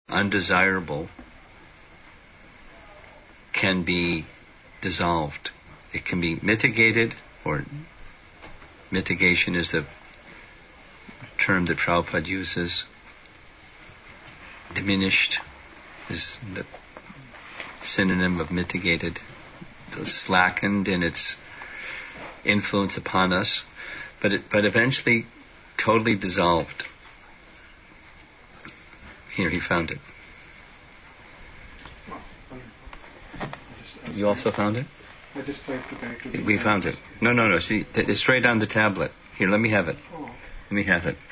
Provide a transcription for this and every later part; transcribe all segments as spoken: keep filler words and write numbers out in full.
undesirable can be dissolved. It can be mitigated, or mitigation is the term that Prabhupada uses. Diminished is the synonym of mitigated, slackened in its influence upon us, but it, but eventually totally dissolved. Here, he found it. You also found it? I just tried to connect to the We found it. No, no, no. See, it's right on the tablet. Here, let me have it. Oh. Let me have it.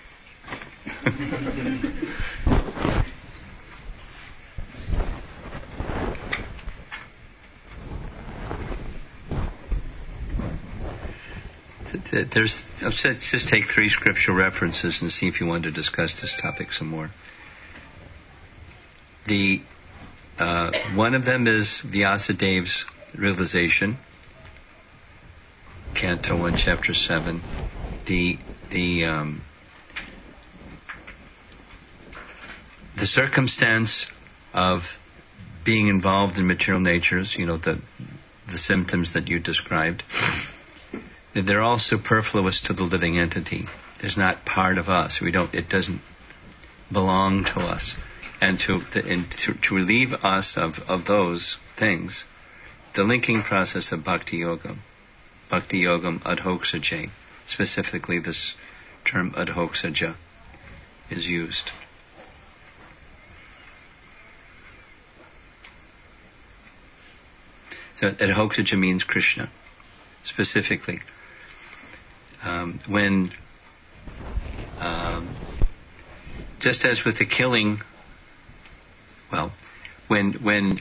There's, I'll just take three scriptural references and see if you want to discuss this topic some more. The uh, one of them is Vyasadev's realization, Canto one, Chapter seven. The the um, the circumstance of being involved in material natures, you know, the the symptoms that you described, they're all superfluous to the living entity. There's not part of us. We don't. It doesn't belong to us. And to and to, to relieve us of, of those things, the linking process of bhakti yogam, bhakti yogam adhoksaja, specifically this term adhoksaja is used. So adhoksaja means Krishna, specifically. Um, when, um, just as with the killing, well, when when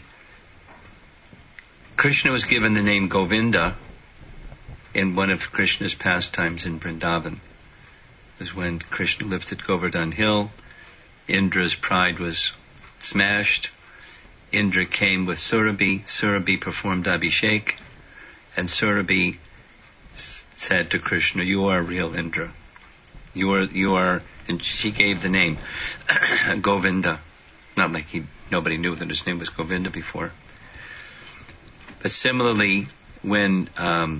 Krishna was given the name Govinda in one of Krishna's pastimes in Vrindavan, was when Krishna lifted Govardhan Hill, Indra's pride was smashed, Indra came with Surabhi, Surabhi performed Abhishek, and Surabhi said to Krishna, "You are real Indra. You are, you are," and she gave the name Govinda. Not like he, nobody knew that his name was Govinda before. But similarly, when um,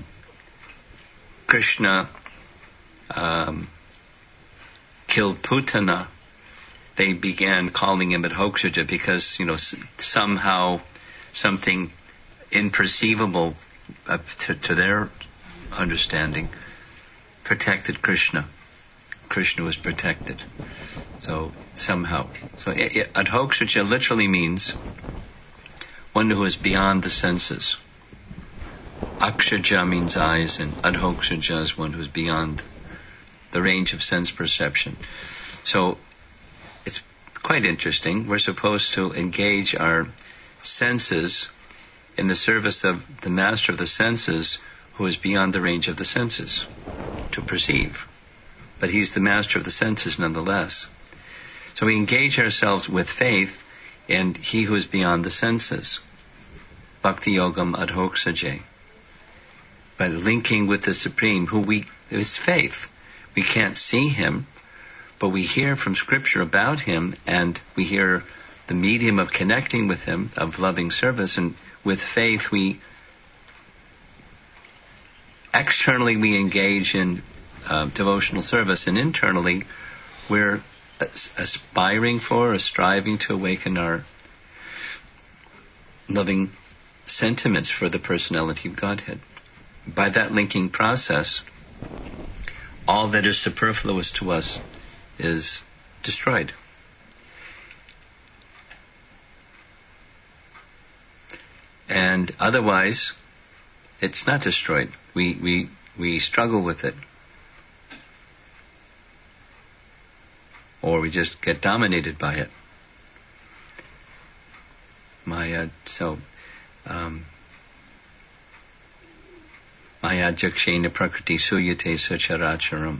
Krishna um, killed Putana, they began calling him Adhoksaja because, you know, s- somehow something imperceivable uh, to, to their understanding protected Krishna. Krishna was protected. So somehow. So Adhoksaja literally means one who is beyond the senses. Akshaja means eyes, and Adhoksaja is one who is beyond the range of sense perception. So it's quite interesting. We're supposed to engage our senses in the service of the master of the senses, who is beyond the range of the senses to perceive. But he's the master of the senses nonetheless. So we engage ourselves with faith in he who is beyond the senses. Bhakti yogam adhoksaja. By linking with the Supreme, who we, is faith. We can't see him, but we hear from Scripture about him, and we hear the medium of connecting with him, of loving service, and with faith we, externally we engage in uh, devotional service, and internally we're as- aspiring for or striving to awaken our loving sentiments for the personality of Godhead. By that linking process, all that is superfluous to us is destroyed. And otherwise, it's not destroyed. We, we, we struggle with it. Or we just get dominated by it. Maya, so, um, Maya jakshena prakriti suyate sacharacharam.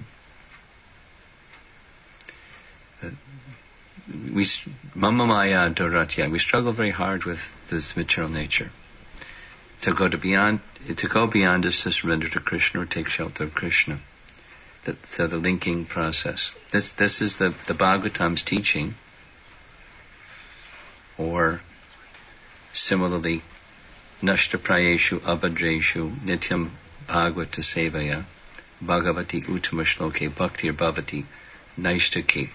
We, mama maya doratya, we struggle very hard with this material nature. To go to beyond, to go beyond is to surrender to Krishna or take shelter of Krishna. That, so the linking process. This, this is the, the Bhagavatam's teaching. or similarly, Nashtaprayeshu abhadreshu nityam bhagavata sevaya bhagavati uttama shloke bhaktir bhavati naishtaki.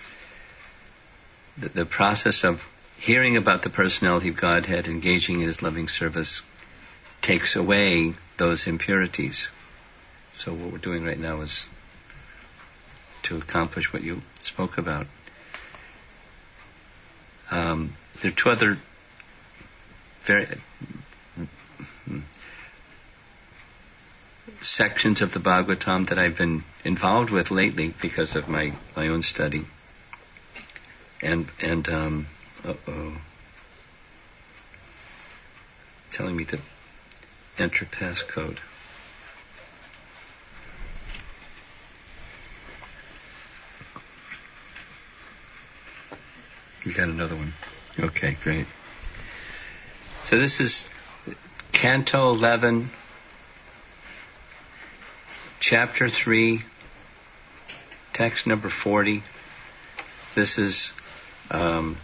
The, the process of hearing about the personality of Godhead, engaging in His loving service, takes away those impurities. So what we're doing right now is to accomplish what you spoke about. Um, there are two other very uh, sections of the Bhagavatam that I've been involved with lately because of my, my own study. And, and, um, uh-oh. Telling me to enter passcode. You got another one. Okay, great. So this is Canto eleven, Chapter three, text number forty. This is um,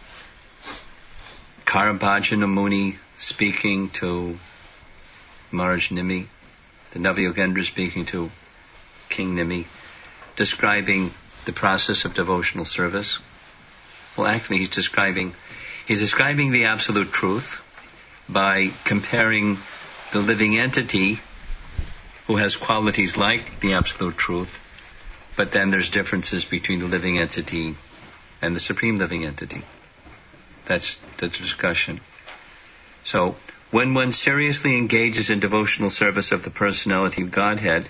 Karabhajana Muni speaking to Maharaj Nimi, the Navayogendra speaking to King Nimi, describing the process of devotional service. Well, actually, he's describing he's describing the absolute truth by comparing the living entity who has qualities like the absolute truth, but then there's differences between the living entity and the supreme living entity. That's the discussion. So, when one seriously engages in devotional service of the personality of Godhead,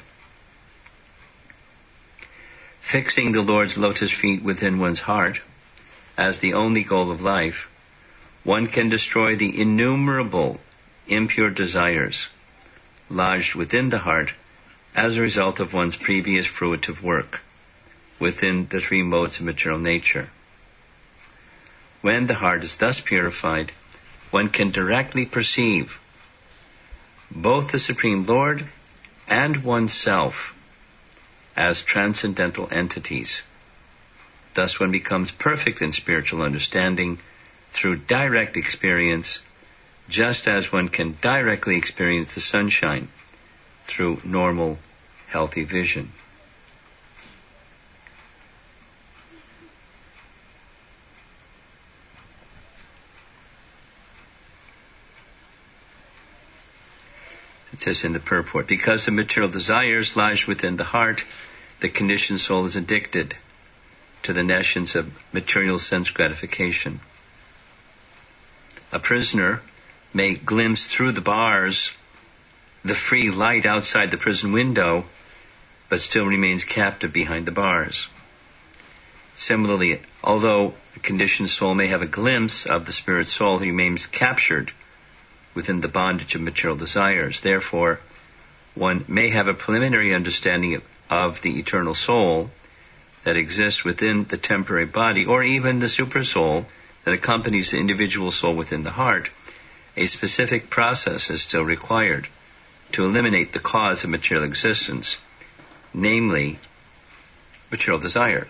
fixing the Lord's lotus feet within one's heart as the only goal of life, one can destroy the innumerable impure desires lodged within the heart as a result of one's previous fruitive work within the three modes of material nature. When the heart is thus purified, one can directly perceive both the Supreme Lord and oneself as transcendental entities. Thus one becomes perfect in spiritual understanding through direct experience, just as one can directly experience the sunshine through normal, healthy vision. It says in the purport, because the material desires lies within the heart, the conditioned soul is addicted to the nescience of material sense gratification. A prisoner may glimpse through the bars the free light outside the prison window, but still remains captive behind the bars. Similarly, although a conditioned soul may have a glimpse of the spirit soul, he remains captured within the bondage of material desires. Therefore, one may have a preliminary understanding of, of the eternal soul that exists within the temporary body, or even the super soul that accompanies the individual soul within the heart. A specific process is still required to eliminate the cause of material existence, namely material desire.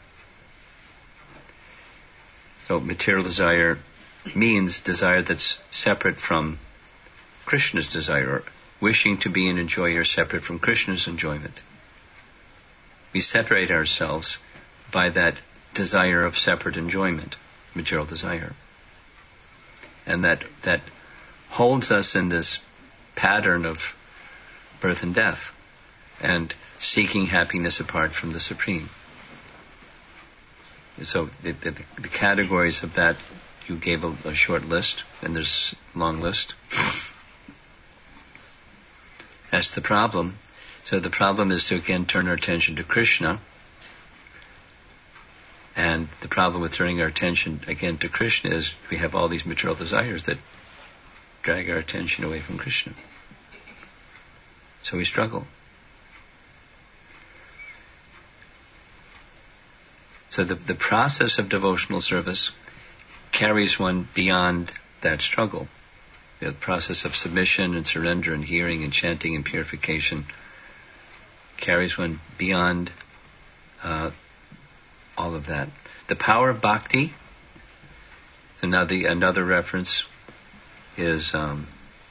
So material desire means desire that's separate from Krishna's desire, or wishing to be an enjoyer separate from Krishna's enjoyment. We separate ourselves by that desire of separate enjoyment, material desire. And that that holds us in this pattern of birth and death and seeking happiness apart from the Supreme. So the, the, the categories of that, you gave a, a short list, and there's a long list. That's the problem. So the problem is to again turn our attention to Krishna. And the problem with turning our attention again to Krishna is we have all these material desires that drag our attention away from Krishna. So we struggle. So the, the process of devotional service carries one beyond that struggle. The process of submission and surrender and hearing and chanting and purification carries one beyond uh, all of that. The power of bhakti, So now the another reference is um,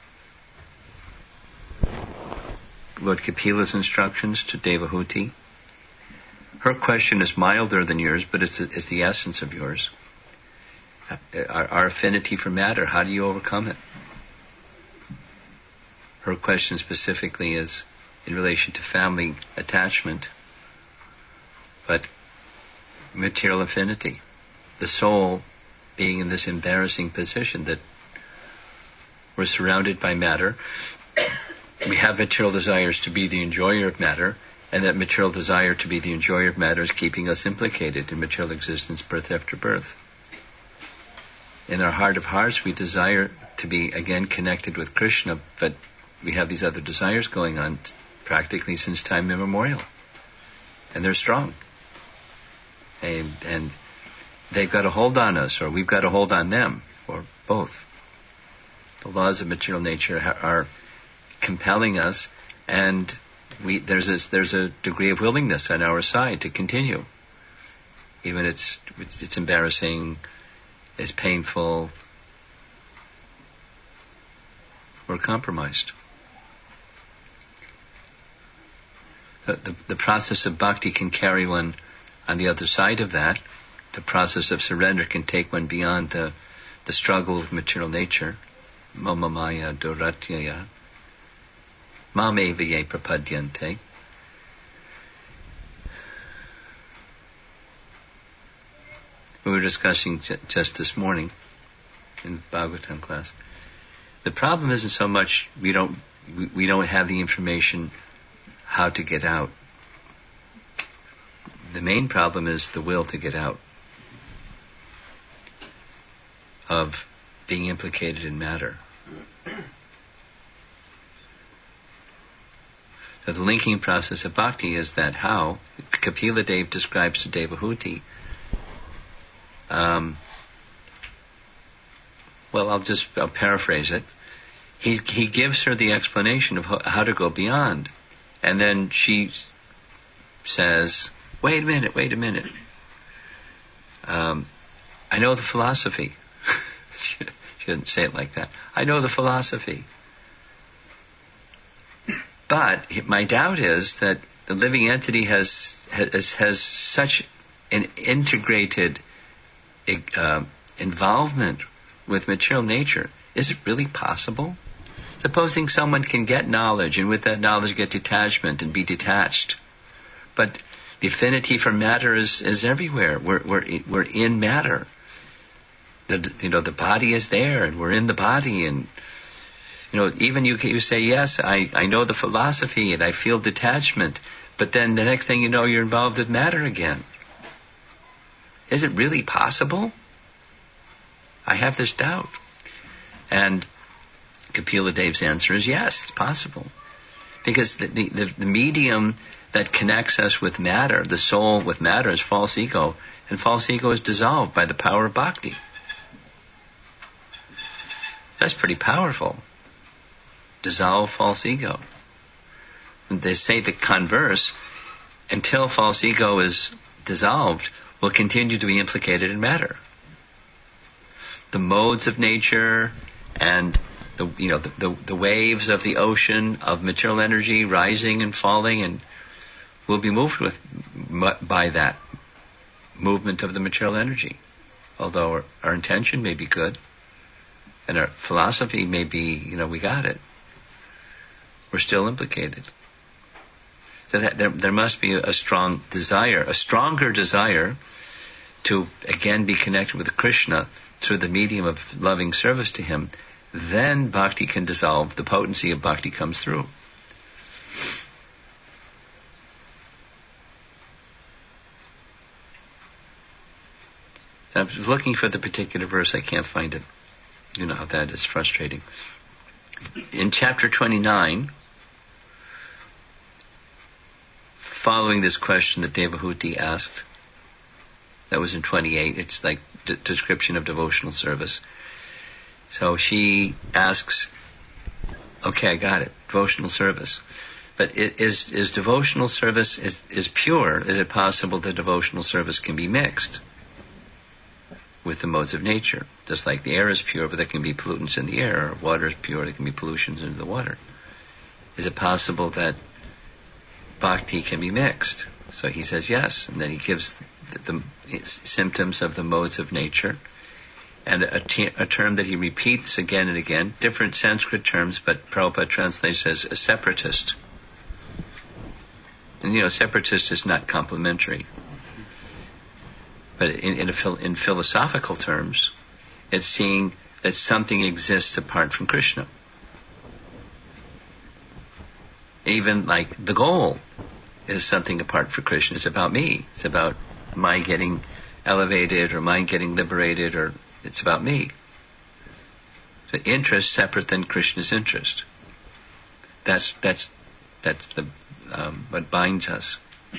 Lord Kapila's instructions to Devahuti. Her question is milder than yours, but it's, it's the essence of yours. Our, our affinity for matter, how do you overcome it? Her question specifically is in relation to family attachment, but material affinity. The soul being in this embarrassing position that we're surrounded by matter. We have material desires to be the enjoyer of matter, and that material desire to be the enjoyer of matter is keeping us implicated in material existence, birth after birth. In our heart of hearts, we desire to be again connected with Krishna, but we have these other desires going on practically since time immemorial. And they're strong. And, and they've got a hold on us, or we've got a hold on them, or both. The laws of material nature are compelling us, and we, there's a, there's a degree of willingness on our side to continue. Even it's, it's, it's embarrassing, it's painful, we're compromised. The, the, the process of bhakti can carry one on the other side of that. The process of surrender can take one beyond the, the struggle with material nature. Mama maya duratyaya. Mamevaye prapadyante. We were discussing j- just this morning in the Bhagavatam class. The problem isn't so much we don't we, we don't have the information how to get out. The main problem is the will to get out of being implicated in matter. So the linking process of bhakti is that how Kapila Dev describes to Devahuti. Um, well, I'll just I'll paraphrase it. He he gives her the explanation of how, how to go beyond, and then she says, "Wait a minute, wait a minute. Um, I know the philosophy." she, she didn't say it like that. I know the philosophy. But my doubt is that the living entity has has, has such an integrated uh, involvement with material nature. Is it really possible? Supposing someone can get knowledge and with that knowledge get detachment and be detached, but the affinity for matter is, is everywhere. We're we're we're in matter. The you know the body is there and we're in the body, and you know, even you you say, yes, I, I know the philosophy and I feel detachment, but then the next thing you know, you're involved with matter again. Is it really possible? I have this doubt. And Kapila Dev's answer is yes, it's possible. Because the, the, the, the medium that connects us with matter, the soul with matter, is false ego, and false ego is dissolved by the power of bhakti. That's pretty powerful. Dissolve false ego. And they say the converse, until false ego is dissolved, will continue to be implicated in matter. The modes of nature and the you know the, the, the waves of the ocean of material energy rising and falling, and will be moved with by that movement of the material energy. Although our, our intention may be good, and our philosophy may be, you know, we got it. We're still implicated. So that there, there must be a strong desire, a stronger desire to again be connected with Krishna through the medium of loving service to him. Then bhakti can dissolve, the potency of bhakti comes through. So I was looking for the particular verse, I can't find it. You know how that is frustrating. In chapter twenty-nine, following this question that Devahuti asked, that was in twenty-eight, it's like d- description of devotional service. So she asks, okay, I got it, devotional service. But it, is is devotional service is, is pure? Is it possible that devotional service can be mixed? with the modes of nature. Just like the air is pure, but there can be pollutants in the air, or water is pure, there can be pollutions in the water. Is it possible that bhakti can be mixed? So he says yes, and then he gives the, the symptoms of the modes of nature, and a, t- a term that he repeats again and again, different Sanskrit terms, but Prabhupada translates as a separatist. And you know, separatist is not complimentary. But in, in, a, in philosophical terms, it's seeing that something exists apart from Krishna. Even like the goal is something apart from Krishna. It's about me. It's about my getting elevated or my getting liberated, or it's about me. So interest separate than Krishna's interest. That's that's that's the um, what binds us.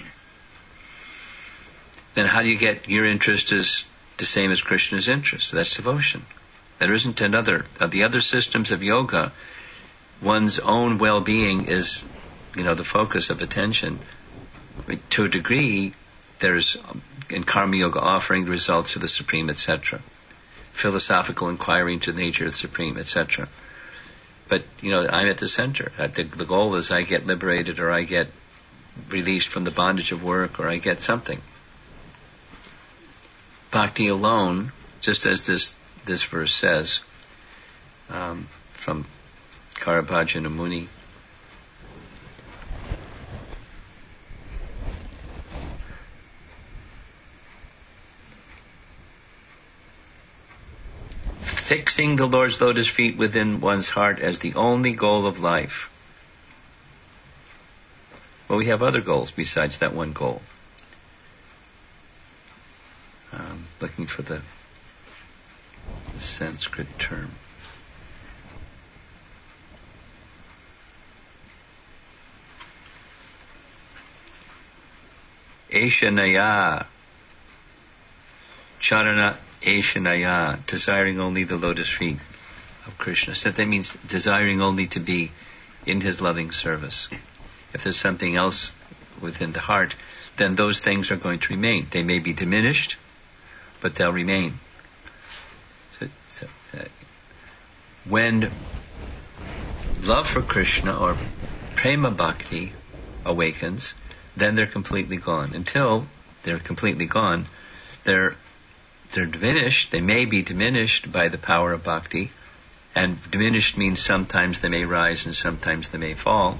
Then how do you get your interest is the same as Krishna's interest? That's devotion. There isn't another. Uh, the other systems of yoga, one's own well-being is, you know, the focus of attention. To a degree, there's um, in karma yoga offering the results of the Supreme, et cetera. Philosophical inquiry into the nature of the Supreme, et cetera. But, you know, I'm at the center. The, the goal is I get liberated, or I get released from the bondage of work, or I get something. Bhakti alone, just as this, this verse says, um, from Karabhajana Muni, fixing the Lord's lotus feet within one's heart as the only goal of life. Well, we have other goals besides that one goal. Um, looking for the, the Sanskrit term. Eshanaya. Charana Eshanaya. Desiring only the lotus feet of Krishna. So that means desiring only to be in his loving service. If there's something else within the heart, then those things are going to remain. They may be diminished, but they'll remain. So, so, so when love for Krishna or prema bhakti awakens, then they're completely gone. Until they're completely gone, they're they're diminished. They may be diminished by the power of bhakti, and diminished means sometimes they may rise and sometimes they may fall.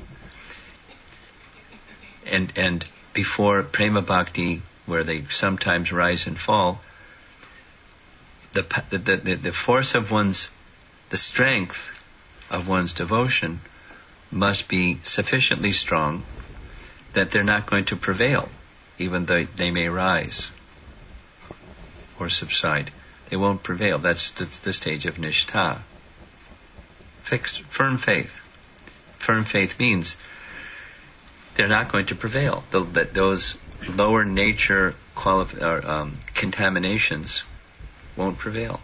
And and before prema bhakti, where they sometimes rise and fall, the, the the the force of one's, the strength of one's devotion must be sufficiently strong that they're not going to prevail, even though they may rise or subside. They won't prevail. That's the, the stage of nishtha. Fixed, firm faith. Firm faith means they're not going to prevail. The, that those lower nature qualif- or, um, contaminations won't prevail.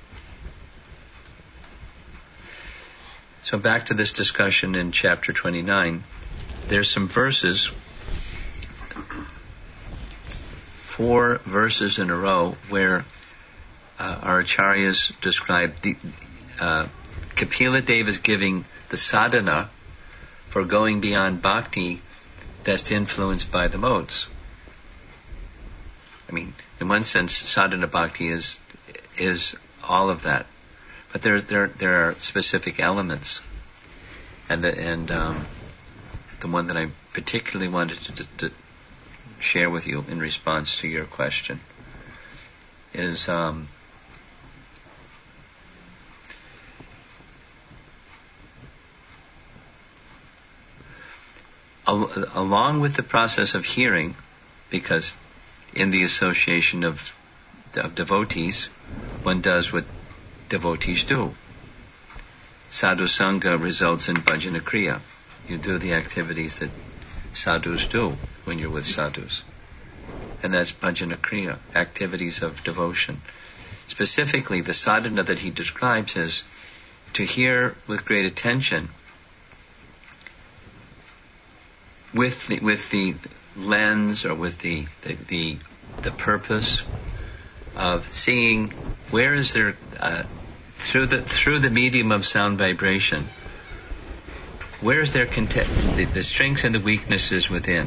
So back to this discussion in chapter twenty-nine. There's some verses, four verses in a row, where uh, our acharyas describe the uh, Kapila Deva is giving the sadhana for going beyond bhakti that's influenced by the modes. I mean, in one sense, sadhana bhakti is is all of that, but there there there are specific elements, and the, and um, the one that I particularly wanted to, to share with you in response to your question is um, al- along with the process of hearing, because in the association of, of devotees, one does what devotees do. Sadhu Sangha results in bhajana kriya. You do the activities that sadhus do when you're with sadhus. And that's bhajana kriya, activities of devotion. Specifically, the sadhana that he describes is to hear with great attention, with the, with the lens or with the, the, the, the purpose of seeing where is there, uh, through the through the medium of sound vibration, where is there content, the, the strengths and the weaknesses within.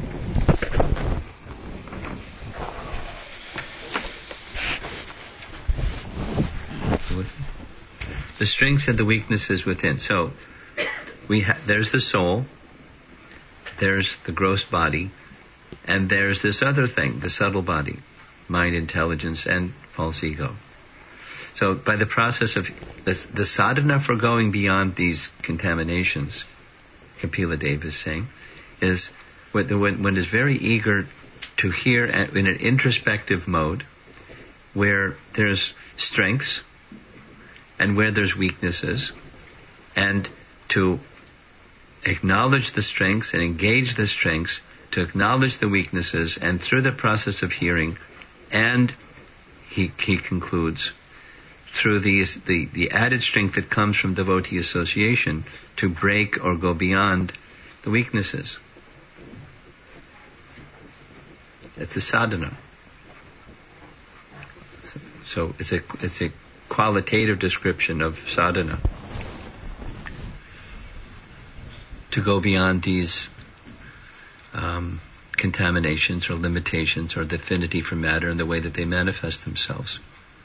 The strengths and the weaknesses within. So we ha- there's the soul, there's the gross body, and there's this other thing, the subtle body, mind, intelligence, and false ego. So by the process of the, the sadhana for going beyond these contaminations, Kapila Dev is saying, is when, when one is very eager to hear in an introspective mode, where there's strengths and where there's weaknesses, and to acknowledge the strengths and engage the strengths, to acknowledge the weaknesses, and through the process of hearing, and he, he concludes, through these, the, the added strength that comes from devotee association, to break or go beyond the weaknesses. It's a sadhana. So, so it's a it's a qualitative description of sadhana. To go beyond these um, contaminations or limitations or the affinity for matter and the way that they manifest themselves.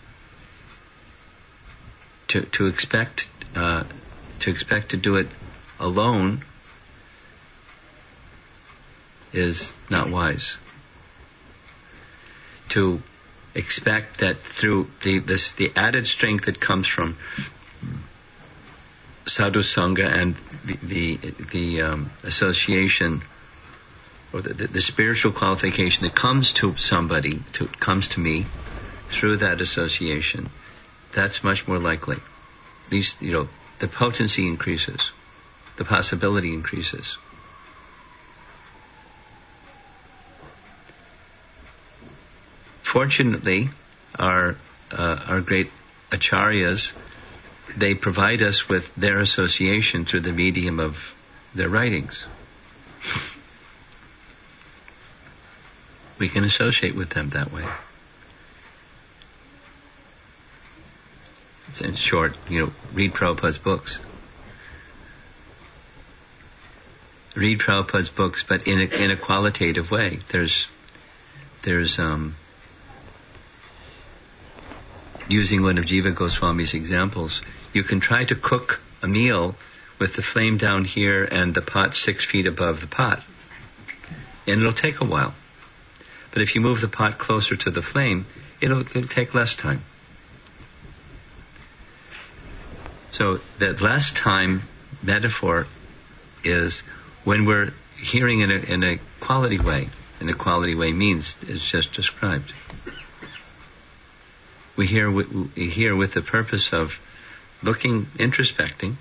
To to expect uh, to expect to do it alone is not wise. To expect that through the this the added strength that comes from sadhu sangha and the the, the um, association or the, the, the spiritual qualification that comes to somebody, to comes to me through that association, that's much more likely. These, you know, the potency increases, the possibility increases. Fortunately, our uh, our great acharyas, they provide us with their association through the medium of their writings. We can associate with them that way. It's in short, you know, read Prabhupada's books. Read Prabhupada's books, but in a, in a qualitative way. There's, there's, um, using one of Jiva Goswami's examples, you can try to cook a meal with the flame down here and the pot six feet above the pot. And it'll take a while. But if you move the pot closer to the flame, it'll, it'll take less time. So that less time metaphor is when we're hearing in a, in a quality way. And a quality way means, it's just described. We hear, we hear with the purpose of looking, introspecting,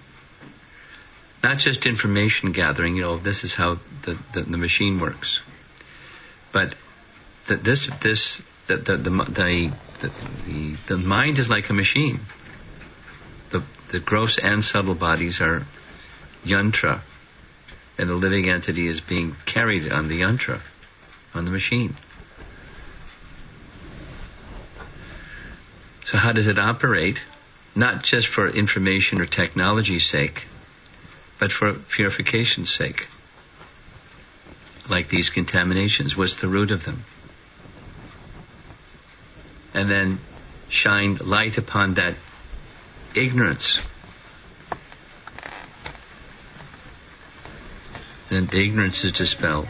not just information gathering, you know, this is how the, the, the machine works. But that this, this, the, the, the, the, the, the mind is like a machine. The, the gross and subtle bodies are yantra, and the living entity is being carried on the yantra, on the machine. So how does it operate? Not just for information or technology's sake, but for purification's sake. Like these contaminations, what's the root of them? And then shine light upon that ignorance. And the ignorance is dispelled.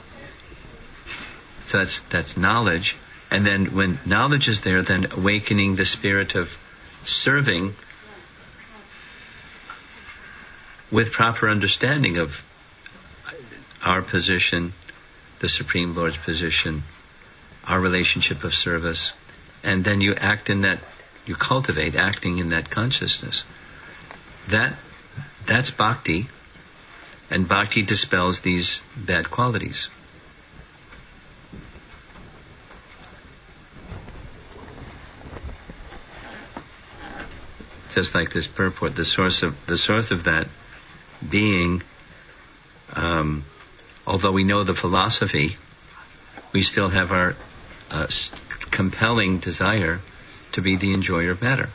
So that's, that's knowledge. And then when knowledge is there, then awakening the spirit of serving with proper understanding of our position, the Supreme Lord's position, our relationship of service, and then you act in that, you cultivate acting in that consciousness. That, that's bhakti, and bhakti dispels these bad qualities. Just like this purport, the source of the source of that being, um, although we know the philosophy, we still have our uh, compelling desire to be the enjoyer of matter.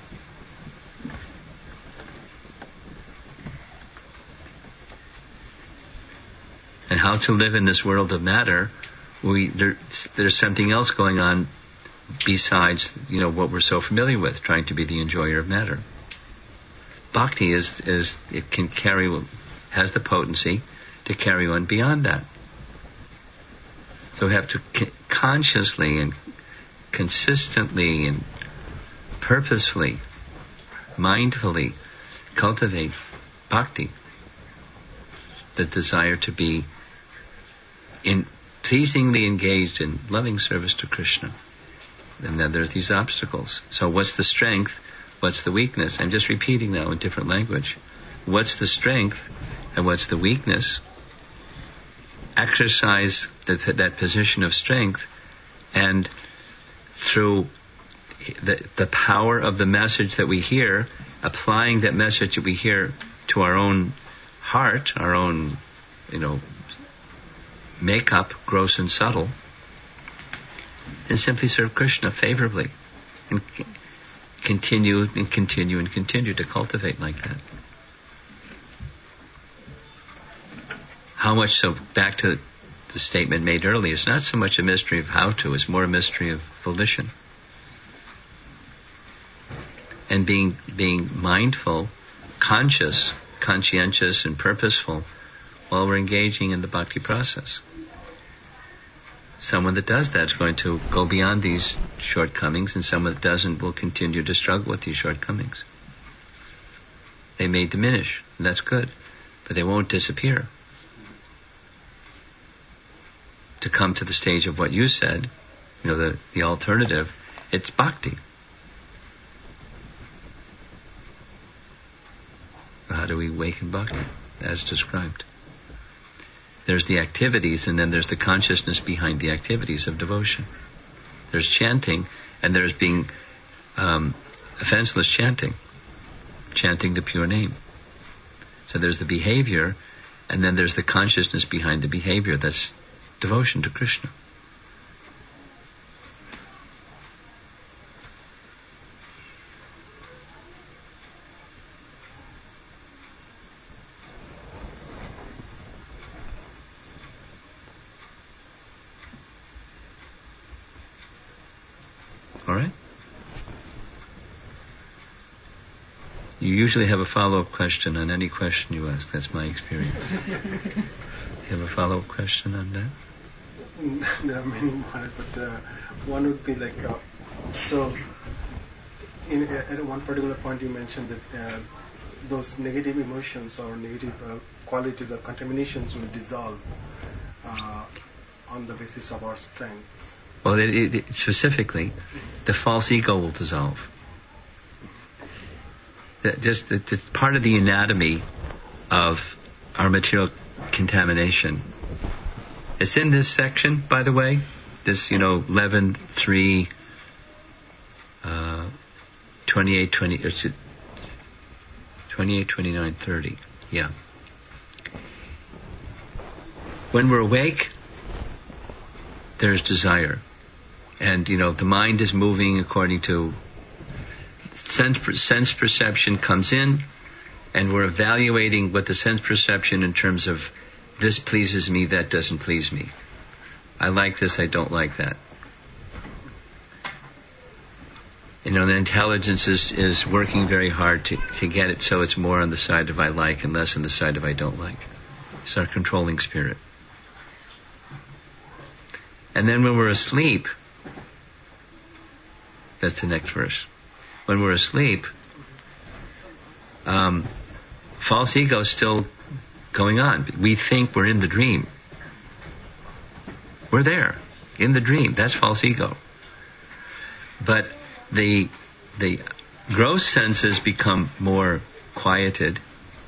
And how to live in this world of matter, we there, there's something else going on besides, you know, what we're so familiar with, trying to be the enjoyer of matter. Bhakti is, is it can carry, has the potency to carry on beyond that. So we have to c- consciously and consistently and purposefully, mindfully cultivate bhakti, the desire to be in pleasingly engaged in loving service to Krishna. And then there's these obstacles. So what's the strength? What's the weakness? I'm just repeating now in different language. What's the strength and what's the weakness? Exercise the, that position of strength, and through the, the power of the message that we hear, applying that message that we hear to our own heart, our own, you know, makeup, gross and subtle, and simply serve Krishna favorably, and c- continue and continue and continue to cultivate like that. How much so, back to the statement made earlier, it's not so much a mystery of how to, it's more a mystery of volition. And being being mindful, conscious, conscientious and purposeful while we're engaging in the bhakti process. Someone that does that is going to go beyond these shortcomings, and someone that doesn't will continue to struggle with these shortcomings. They may diminish, and that's good, but they won't disappear. To come to the stage of what you said, you know, the, the alternative, it's bhakti. How do we awaken bhakti? As described. There's the activities, and then there's the consciousness behind the activities of devotion. There's chanting, and there's being um, offenseless chanting, chanting the pure name. So there's the behavior, and then there's the consciousness behind the behavior. That's devotion to Krishna. All right? You usually have a follow-up question on any question you ask. That's my experience. You have a follow-up question on that? There are many more, but uh, one would be like, uh, so in, uh, at one particular point you mentioned that uh, those negative emotions or negative uh, qualities or contaminations will dissolve uh, on the basis of our strengths. Well, it, it, it, specifically, the false ego will dissolve. That just it's it, part of the anatomy of our material contamination. It's in this section, by the way. This, you know, eleven, three, uh, twenty-eight, twenty, or twenty-eight, twenty-nine, thirty. Yeah. When we're awake, there's desire. And, you know, the mind is moving according to sense, sense perception comes in, and we're evaluating what the sense perception in terms of this pleases me, that doesn't please me. I like this, I don't like that. You know, the intelligence is, is working very hard to, to get it so it's more on the side of I like and less on the side of I don't like. It's our controlling spirit. And then when we're asleep, that's the next verse. When we're asleep, um, false ego is still going on. We think we're in the dream. We're there, in the dream. That's false ego. But the the gross senses become more quieted,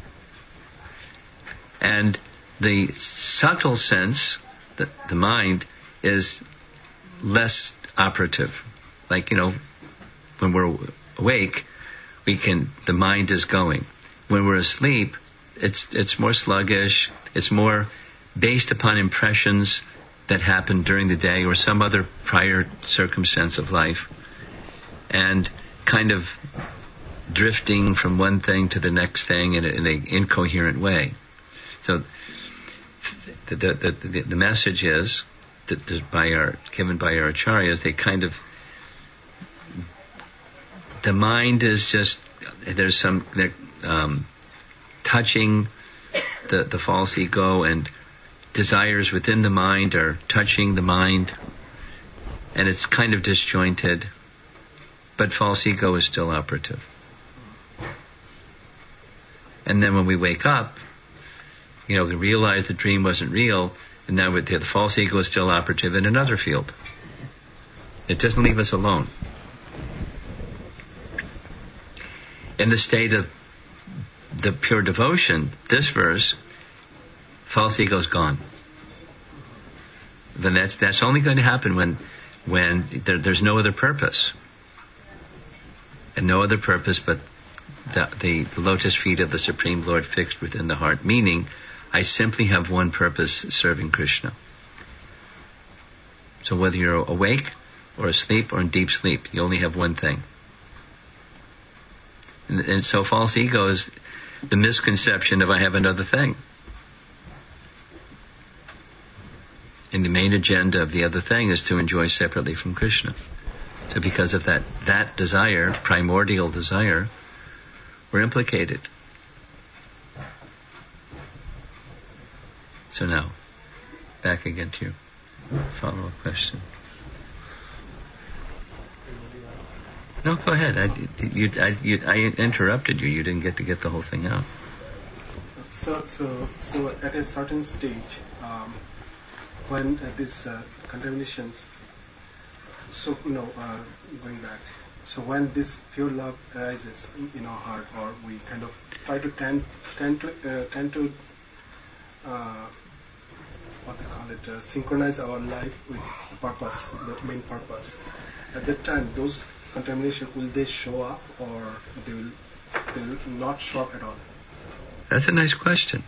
and the subtle sense, the, the mind, is less operative. Like, you know, when we're awake, we can, the mind is going. When we're asleep, it's it's more sluggish, it's more based upon impressions that happened during the day or some other prior circumstance of life, and kind of drifting from one thing to the next thing in an in incoherent way. So the, the, the, the message is that by our, given by our acharyas, they kind of, the mind is just, there's some um, touching the, the false ego, and desires within the mind are touching the mind, and it's kind of disjointed, but false ego is still operative. And then when we wake up, you know, we realize the dream wasn't real, and now the, the false ego is still operative in another field. It doesn't leave us alone. In the state of the pure devotion, this verse, false ego is gone. Then that's that's only going to happen when when there, there's no other purpose, and no other purpose but the, the lotus feet of the Supreme Lord fixed within the heart. Meaning, I simply have one purpose: serving Krishna. So whether you're awake or asleep or in deep sleep, you only have one thing. And, and so false ego is the misconception of I have another thing. And the main agenda of the other thing is to enjoy separately from Krishna. So because of that, that desire, primordial desire, we're implicated. So now, back again to your follow-up question. No, go ahead. I, you, I, you, I interrupted you. You didn't get to get the whole thing out. So, so, so at a certain stage, um, when uh, these uh, contaminations, so you know, uh, going back, so when this pure love arises in our heart, or we kind of try to tend, tend to, uh, tend to, uh, what they call it, uh, synchronize our life with purpose, the main purpose. At that time, those contamination, will they show up, or they will, they will not show up at all? That's a nice question.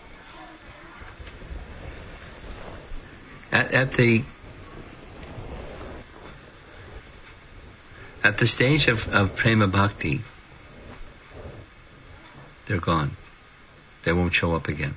At, at the at the stage of, of prema bhakti, they're gone. They won't show up again.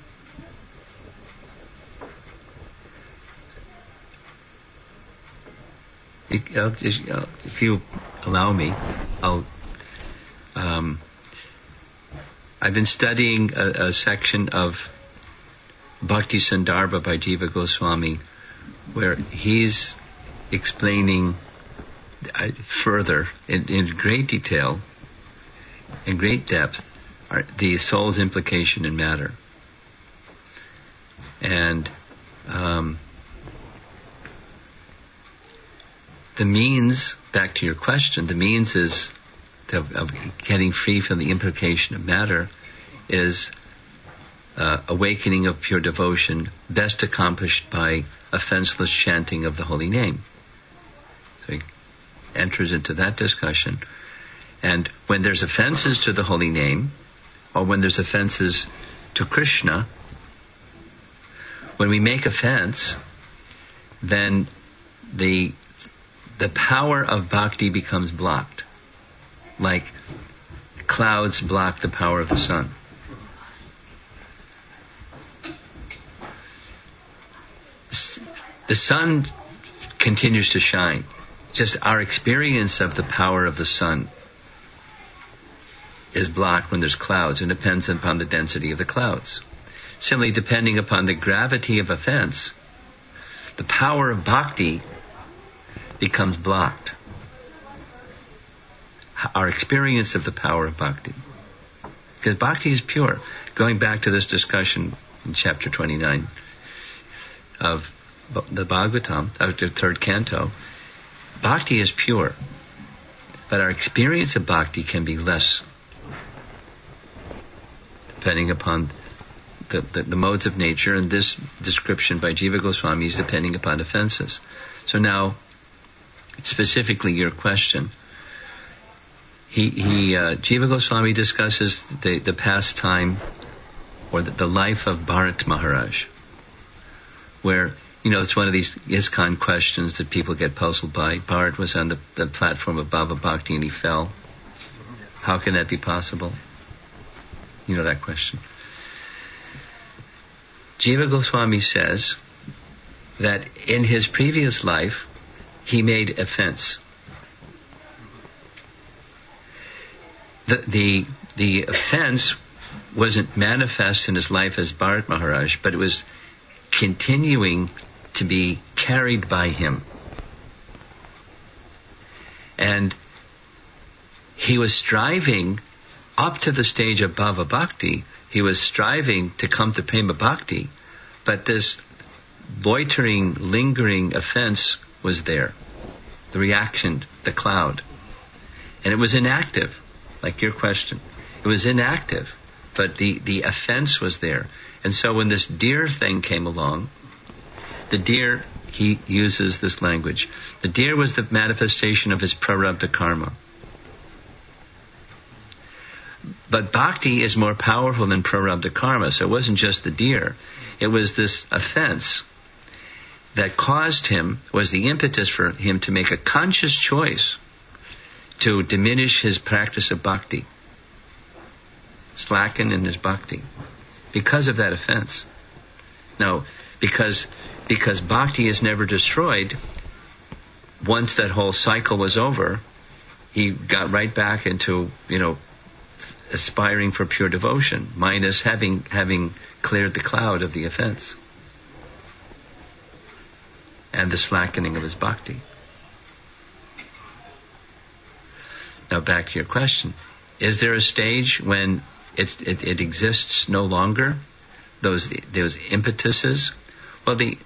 I'll just, I'll, if you allow me, I'll. Um, I've been studying a, a section of Bhakti Sandarbha by Jiva Goswami, where he's explaining uh, further, in, in great detail, in great depth, are the soul's implication in matter. And um, the means, back to your question, the means is to, of getting free from the implication of matter is uh, awakening of pure devotion, best accomplished by offenseless chanting of the holy name. So he enters into that discussion. And when there's offenses to the holy name, or when there's offenses to Krishna, when we make offense, then the the power of bhakti becomes blocked, like clouds block the power of the sun. The sun continues to shine. Just our experience of the power of the sun is blocked when there's clouds, and depends upon the density of the clouds. Similarly, depending upon the gravity of offense, the power of bhakti becomes blocked. Our experience of the power of bhakti. Because bhakti is pure. Going back to this discussion in chapter twenty-nine of the Bhagavatam, of the third canto, bhakti is pure. But our experience of bhakti can be less, depending upon the, the, the modes of nature, and this description by Jiva Goswami is depending upon offenses. So now, specifically your question, he, he uh, Jiva Goswami discusses the, the pastime or the, the life of Bharat Maharaj, where You know, it's one of these ISKCON questions that people get puzzled by. Bharat was on the, the platform of Bhava Bhakti and he fell. How can that be possible? You know that question. Jiva Goswami says that in his previous life, he made offense. The, the, the offense wasn't manifest in his life as Bharat Maharaj, but it was continuing to be carried by him. And he was striving up to the stage of Bhava Bhakti. He was striving to come to Prema Bhakti, but this loitering, lingering offense was there. The reaction, the cloud. And it was inactive, like your question. It was inactive, but the, the offense was there. And so when this deer thing came along, the deer, he uses this language. The deer was the manifestation of his prarabdha karma. But bhakti is more powerful than prarabdha karma, so it wasn't just the deer. It was this offense that caused him, was the impetus for him to make a conscious choice to diminish his practice of bhakti, slacken in his bhakti, because of that offense. Now, because because bhakti is never destroyed, once that whole cycle was over, he got right back into, you know, aspiring for pure devotion, minus having having cleared the cloud of the offense and the slackening of his bhakti. Now back to your question. Is there a stage when it, it, it exists no longer? Those those impetuses? Well, the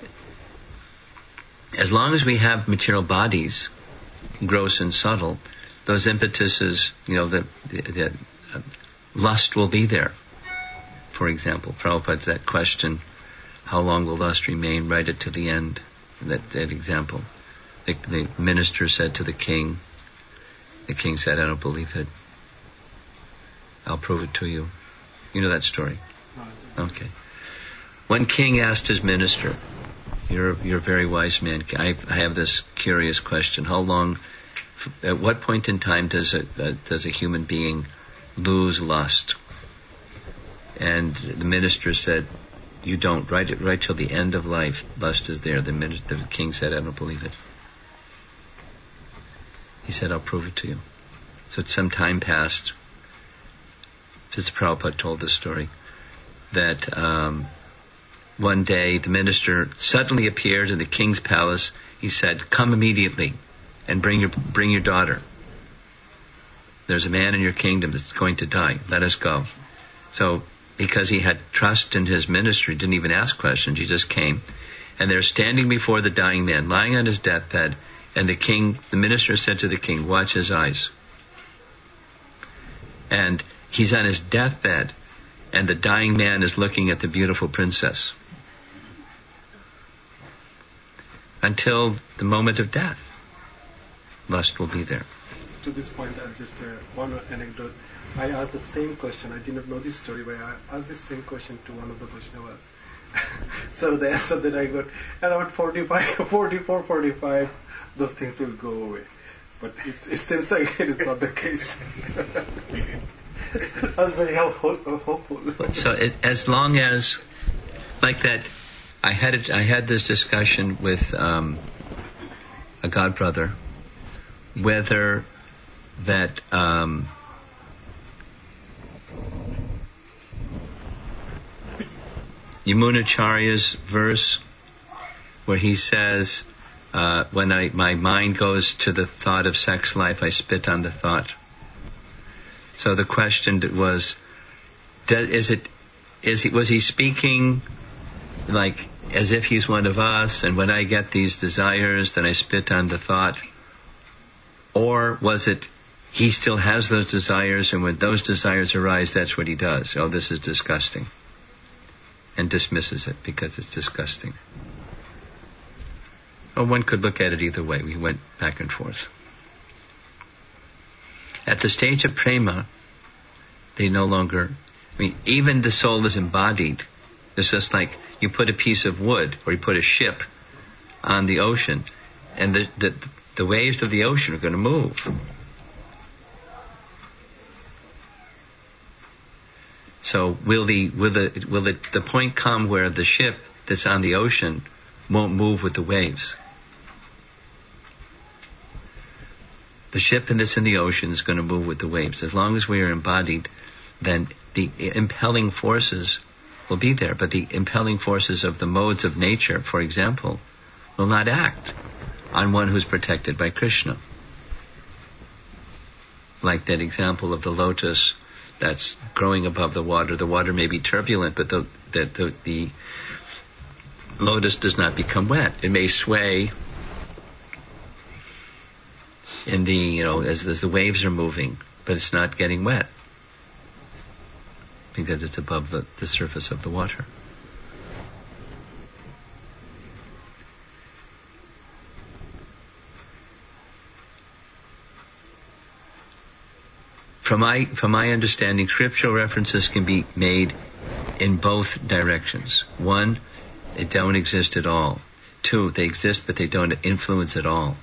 as long as we have material bodies, gross and subtle, those impetuses, you know, the, the, the uh, lust will be there. For example, Prabhupada's that question, how long will lust remain? Right it to the end. That, that example. The, the minister said to the king, the king said, I don't believe it. I'll prove it to you. You know that story? Okay. One king asked his minister, you're, you're a very wise man, I, I have this curious question. How long, at what point in time does a, uh, does a human being lose lust? And the minister said, you don't. Right, right till the end of life, lust is there. The, minister, the king said, I don't believe it. He said, I'll prove it to you. So some time passed. Sister Prabhupada told this story, that um, one day the minister suddenly appeared in the king's palace. He said, come immediately and bring your bring your daughter. There's a man in your kingdom that's going to die. Let us go. So because he had trust in his ministry, didn't even ask questions, he just came. And they're standing before the dying man, lying on his deathbed, and the king, the minister said to the king, watch his eyes. And he's on his deathbed, and the dying man is looking at the beautiful princess. Until the moment of death, lust will be there. To this point, I'll just uh, one anecdote. I asked the same question. I did not know this story, but I asked the same question to one of the Vaishnavas. So the answer that I got, at about forty-five, forty-four, forty-five, those things will go away. But it, it seems like it is not the case. I was very hopeful. hopeful. So it, as long as, like that, I had it, I had this discussion with um, a godbrother, whether that um, Yamunacharya's verse where he says, uh, when I, my mind goes to the thought of sex life, I spit on the thought. So the question was, does, is it, is he, was he speaking like as if he's one of us, and when I get these desires, then I spit on the thought? Or was it, he still has those desires, and when those desires arise, that's what he does? Oh, this is disgusting. And dismisses it because it's disgusting. Well, one could look at it either way. We went back and forth. At the stage of prema, they no longer, I mean, even the soul is embodied It's just like you put a piece of wood or you put a ship on the ocean, and the the, the waves of the ocean are going to move. So will the will the will the, the point come where the ship that's on the ocean won't move with the waves? The ship that's in the ocean is going to move with the waves. As long as we are embodied, then the impelling forces will be there. But the impelling forces of the modes of nature, for example, will not act on one who's protected by Krishna. Like that example of the lotus that's growing above the water. The water may be turbulent, but the, the, the, the lotus does not become wet. It may sway in the, you know, as, as the waves are moving, but it's not getting wet because it's above the, the surface of the water. From my, from my understanding, scriptural references can be made in both directions. One, they don't exist at all. Two, they exist but they don't influence at all.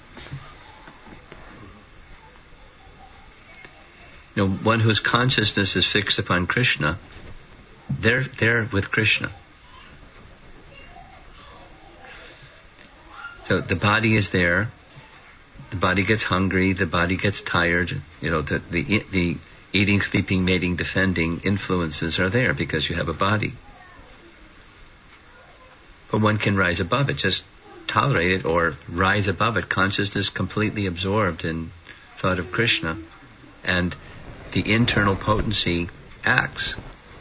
You know, one whose consciousness is fixed upon Krishna, they're they're with Krishna. So the body is there. The body gets hungry. The body gets tired. You know, the the the eating, sleeping, mating, defending influences are there because you have a body. But one can rise above it. Just tolerate it or rise above it. Consciousness completely absorbed in thought of Krishna, and the internal potency acts.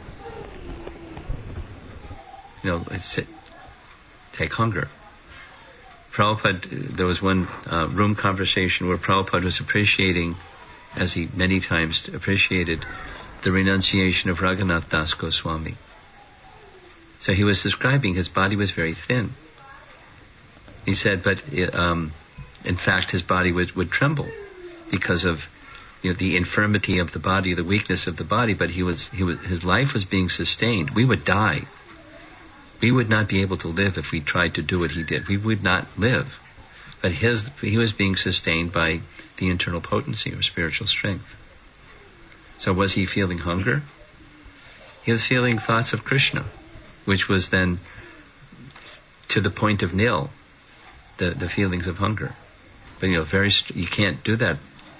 You know, it's, take hunger. Prabhupada, there was one uh, room conversation where Prabhupada was appreciating, as he many times appreciated, the renunciation of Raghunath Das Goswami. So he was describing his body was very thin. He said, but it, um, in fact his body would, would tremble because of, you know, the infirmity of the body, the weakness of the body, but he was, he was, his life was being sustained. We would die. We would not be able to live if we tried to do what he did. We would not live. But his, he was being sustained by the internal potency or spiritual strength. So was he feeling hunger? He was feeling thoughts of Krishna, which was then to the point of nil, the, the feelings of hunger. But you know, very, you can't do that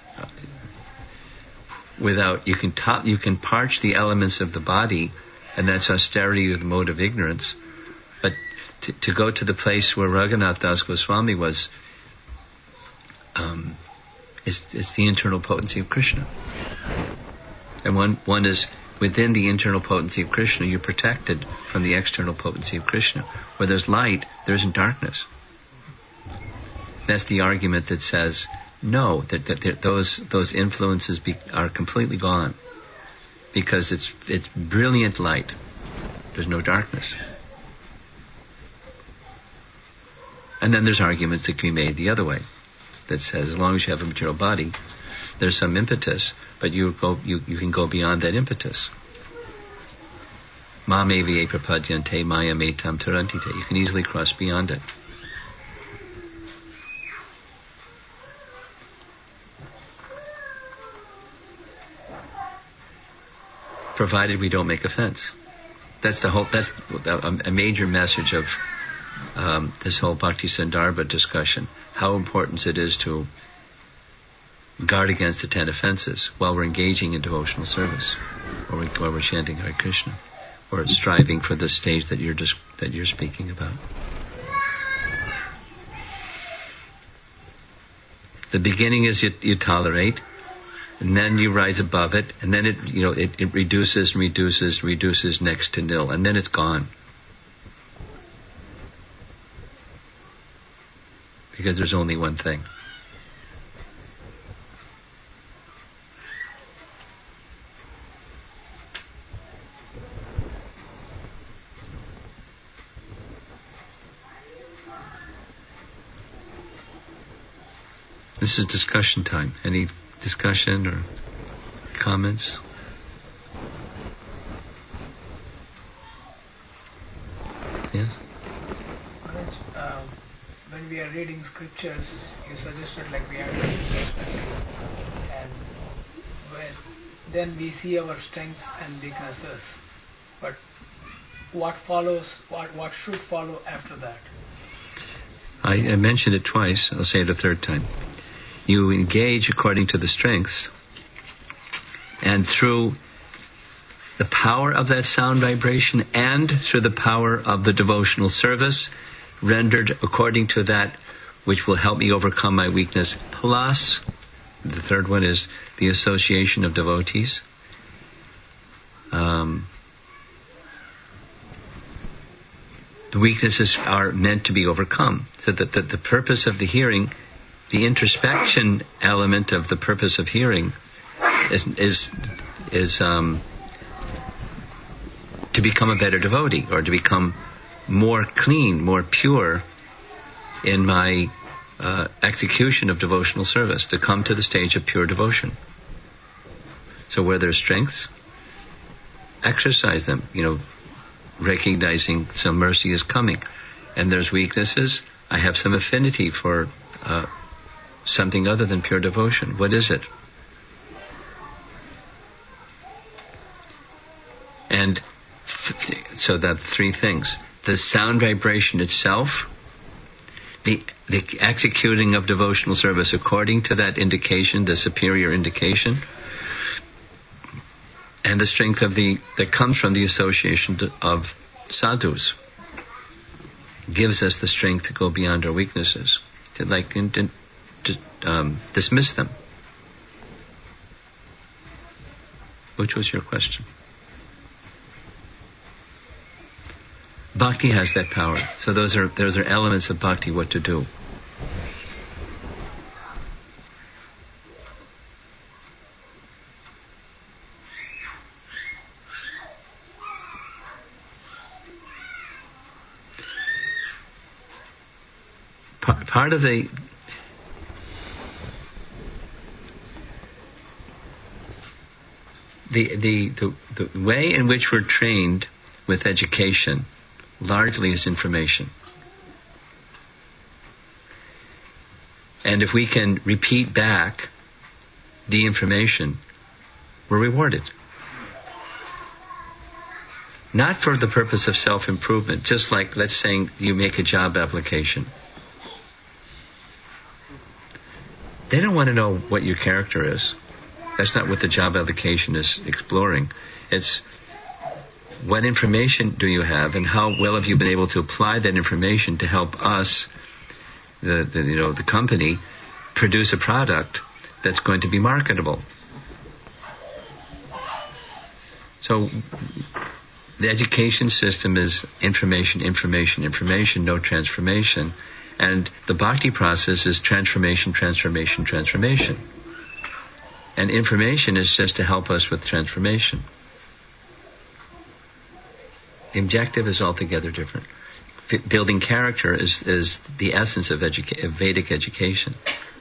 without, you can ta- you can parch the elements of the body, and that's austerity with the mode of ignorance. But to, to go to the place where Raghunath Das Goswami was, um, is, is the internal potency of Krishna. And one, one is within the internal potency of Krishna, you're protected from the external potency of Krishna. Where there's light, there isn't darkness. That's the argument that says, no, that, that, that those those influences be, are completely gone, because it's it's brilliant light. There's no darkness. And then there's arguments that can be made the other way, that says as long as you have a material body, there's some impetus, but you go you, you can go beyond that impetus. Ma me vie prapadyante maya me tam tarantite. You can easily cross beyond it. Provided we don't make offense. That's the whole, that's a, a major message of um, this whole Bhakti Sandarbha discussion. How important it is to guard against the ten offenses while we're engaging in devotional service, or we, while we're chanting Hare Krishna, or striving for the stage that you're just, that you're speaking about. The beginning is you, you tolerate, and then you rise above it, and then it, you know, it, it reduces and reduces, reduces next to nil, and then it's gone. Because there's only one thing. This is discussion time. Any discussion or comments? Yes. Uh, when we are reading scriptures, you suggested like we have to be perspective, and when then we see our strengths and weaknesses. But what follows? What what should follow after that? I, I mentioned it twice. I'll say it a third time. You engage according to the strengths, and through the power of that sound vibration and through the power of the devotional service rendered according to that which will help me overcome my weakness, plus the third one is the association of devotees. Um, the weaknesses are meant to be overcome. So that the, the purpose of the hearing, the introspection element of the purpose of hearing is is is um, to become a better devotee, or to become more clean, more pure in my uh, execution of devotional service, to come to the stage of pure devotion. So where there's strengths, exercise them, you know, recognizing some mercy is coming. And there's weaknesses, I have some affinity for uh, something other than pure devotion. What is it? And th- so that three things. The sound vibration itself, the the executing of devotional service according to that indication, the superior indication, and the strength of the that comes from the association to, of sadhus, gives us the strength to go beyond our weaknesses, to like in, to, to um, dismiss them. Which was your question? Bhakti has that power. So those are those are elements of bhakti, what to do. Pa- part of the the, the the the way in which we're trained with education largely is information. And if we can repeat back the information, we're rewarded. Not for the purpose of self-improvement, just like, let's say you make a job application. They don't want to know what your character is. That's not what the job application is exploring. It's what information do you have, and how well have you been able to apply that information to help us, the, the you know the company, produce a product that's going to be marketable. So the education system is information, information, information, no transformation. And the bhakti process is transformation, transformation, transformation. And information is just to help us with transformation. The objective is altogether different. F- building character is, is the essence of, educa- of Vedic education.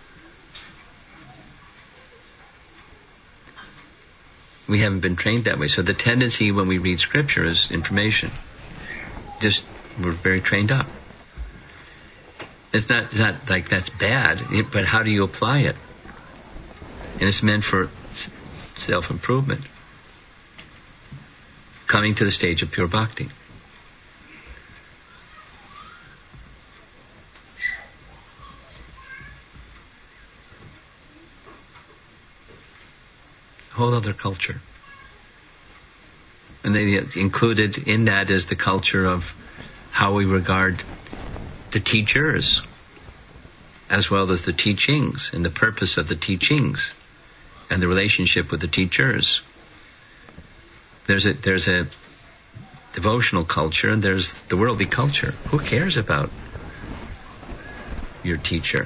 We haven't been trained that way. So the tendency when we read scripture is information. Just, we're very trained up. It's not, not like that's bad, but how do you apply it? And it's meant for self-improvement. Coming to the stage of pure bhakti. A whole other culture. And they included in that is the culture of how we regard the teachers, as well as the teachings, and the purpose of the teachings, and the relationship with the teachers. There's a there's a devotional culture, and there's the worldly culture. Who cares about your teacher?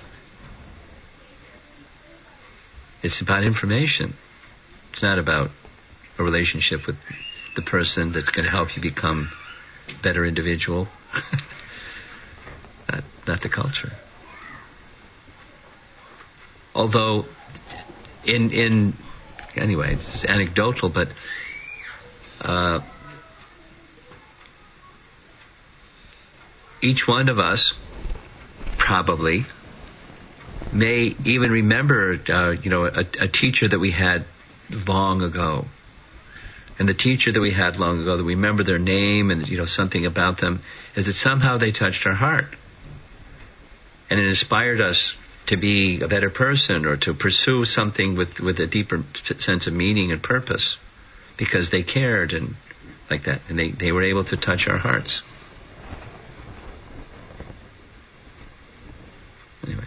It's about information. It's not about a relationship with the person that's going to help you become a better individual. not, not the culture. Although, in in anyway, it's anecdotal, but uh, each one of us probably may even remember, uh, you know, a, a teacher that we had long ago. And the teacher that we had long ago, that we remember their name and, you know, something about them, is that somehow they touched our heart. And it inspired us to be a better person or to pursue something with, with a deeper sense of meaning and purpose because they cared and like that. And they, they were able to touch our hearts. Anyway.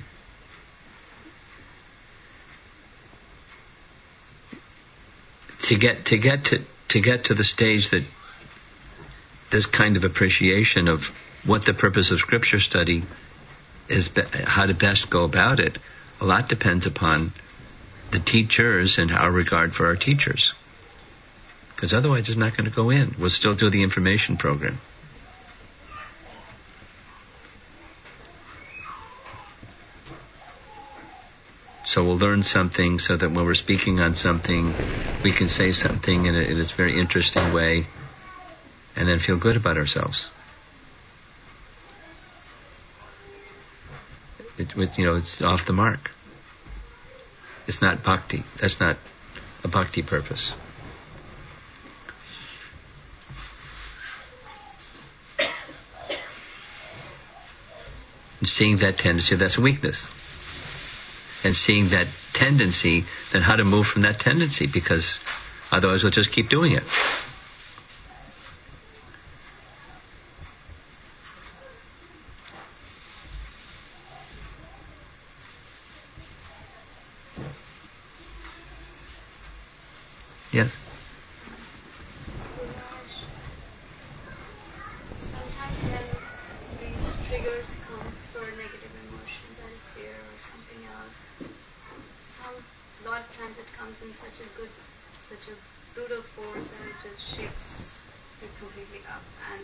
To get, to get to, to get to the stage that this kind of appreciation of what the purpose of scripture study is, be, how to best go about it, a lot depends upon the teachers and our regard for our teachers. Because otherwise it's not going to go in. We'll still do the information program. So we'll learn something so that when we're speaking on something, we can say something in a, in a very interesting way and then feel good about ourselves. It, it, you know, it's off the mark. It's not bhakti. That's not a bhakti purpose. And seeing that tendency, that's a weakness. And seeing that tendency, then how to move from that tendency, because otherwise we'll just keep doing it. Yes? Sometimes when these triggers come for negative emotions and fear or something else, some lot of times it comes in such a good, such a brutal force that it just shakes you completely up, and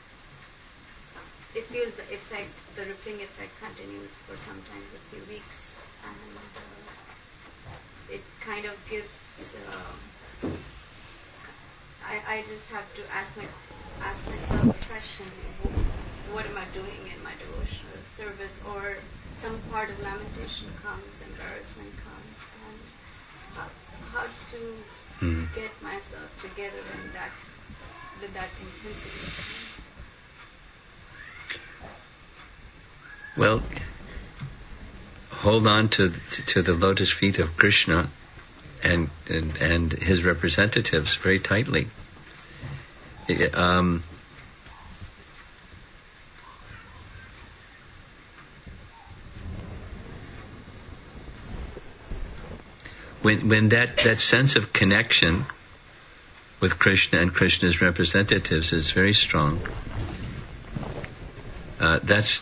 it feels the effect, the rippling effect continues for sometimes a few weeks, and uh, it kind of gives. Uh, I, I just have to ask my ask myself a question: what am I doing in my devotional service? Or some part of lamentation comes, embarrassment comes, and how, how to mm. get myself together in that with that intensity. Well, hold on to to the lotus feet of Krishna and and, and his representatives very tightly. Um, when when that, that sense of connection with Krishna and Krishna's representatives is very strong, uh, that's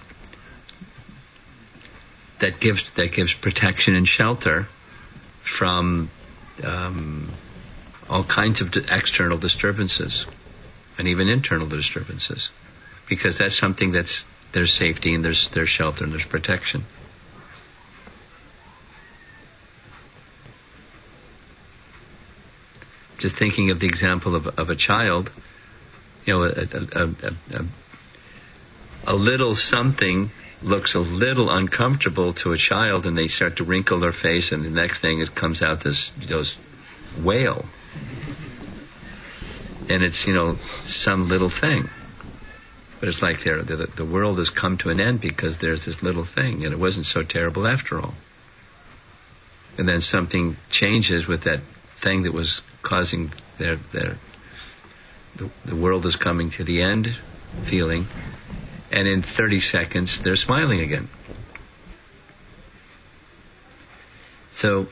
that gives that gives protection and shelter from um, all kinds of di- external disturbances and even internal disturbances, because that's something that's there's safety and there's there's shelter and there's protection. Just thinking of the example of of a child, you know, a, a, a, a, a little something looks a little uncomfortable to a child, and they start to wrinkle their face, and the next thing it comes out this this wail, and it's, you know, some little thing, but it's like the, the the world has come to an end because there's this little thing, and it wasn't so terrible after all. And then something changes with that thing that was causing their their the, the world is coming to the end feeling. And in thirty seconds, they're smiling again. So,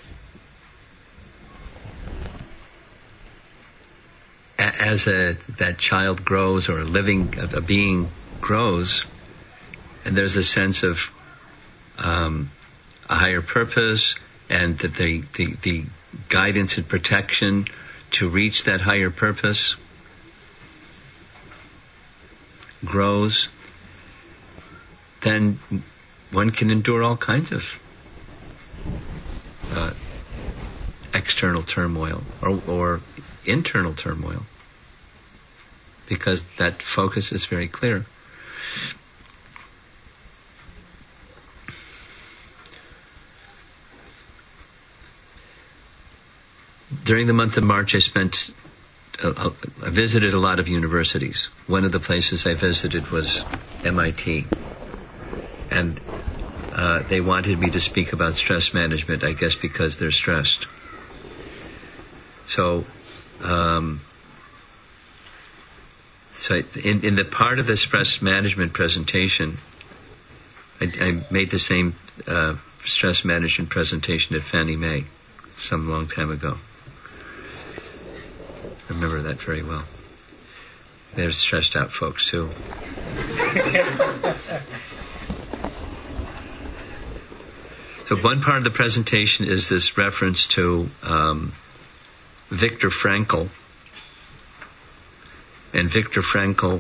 as a, that child grows, or a living, a being grows, and there's a sense of um, a higher purpose, and that the, the, the guidance and protection to reach that higher purpose grows, then one can endure all kinds of uh, external turmoil or, or internal turmoil, because that focus is very clear. during the month of March, I spent, uh, I visited a lot of universities. One of the places I visited was M I T. And uh, they wanted me to speak about stress management, I guess because they're stressed. So, um, so in, in the part of the stress management presentation, I, I made the same uh, stress management presentation at Fannie Mae some long time ago. I remember that very well. They're stressed out folks too. So one part of the presentation is this reference to um, Viktor Frankl. And Viktor Frankl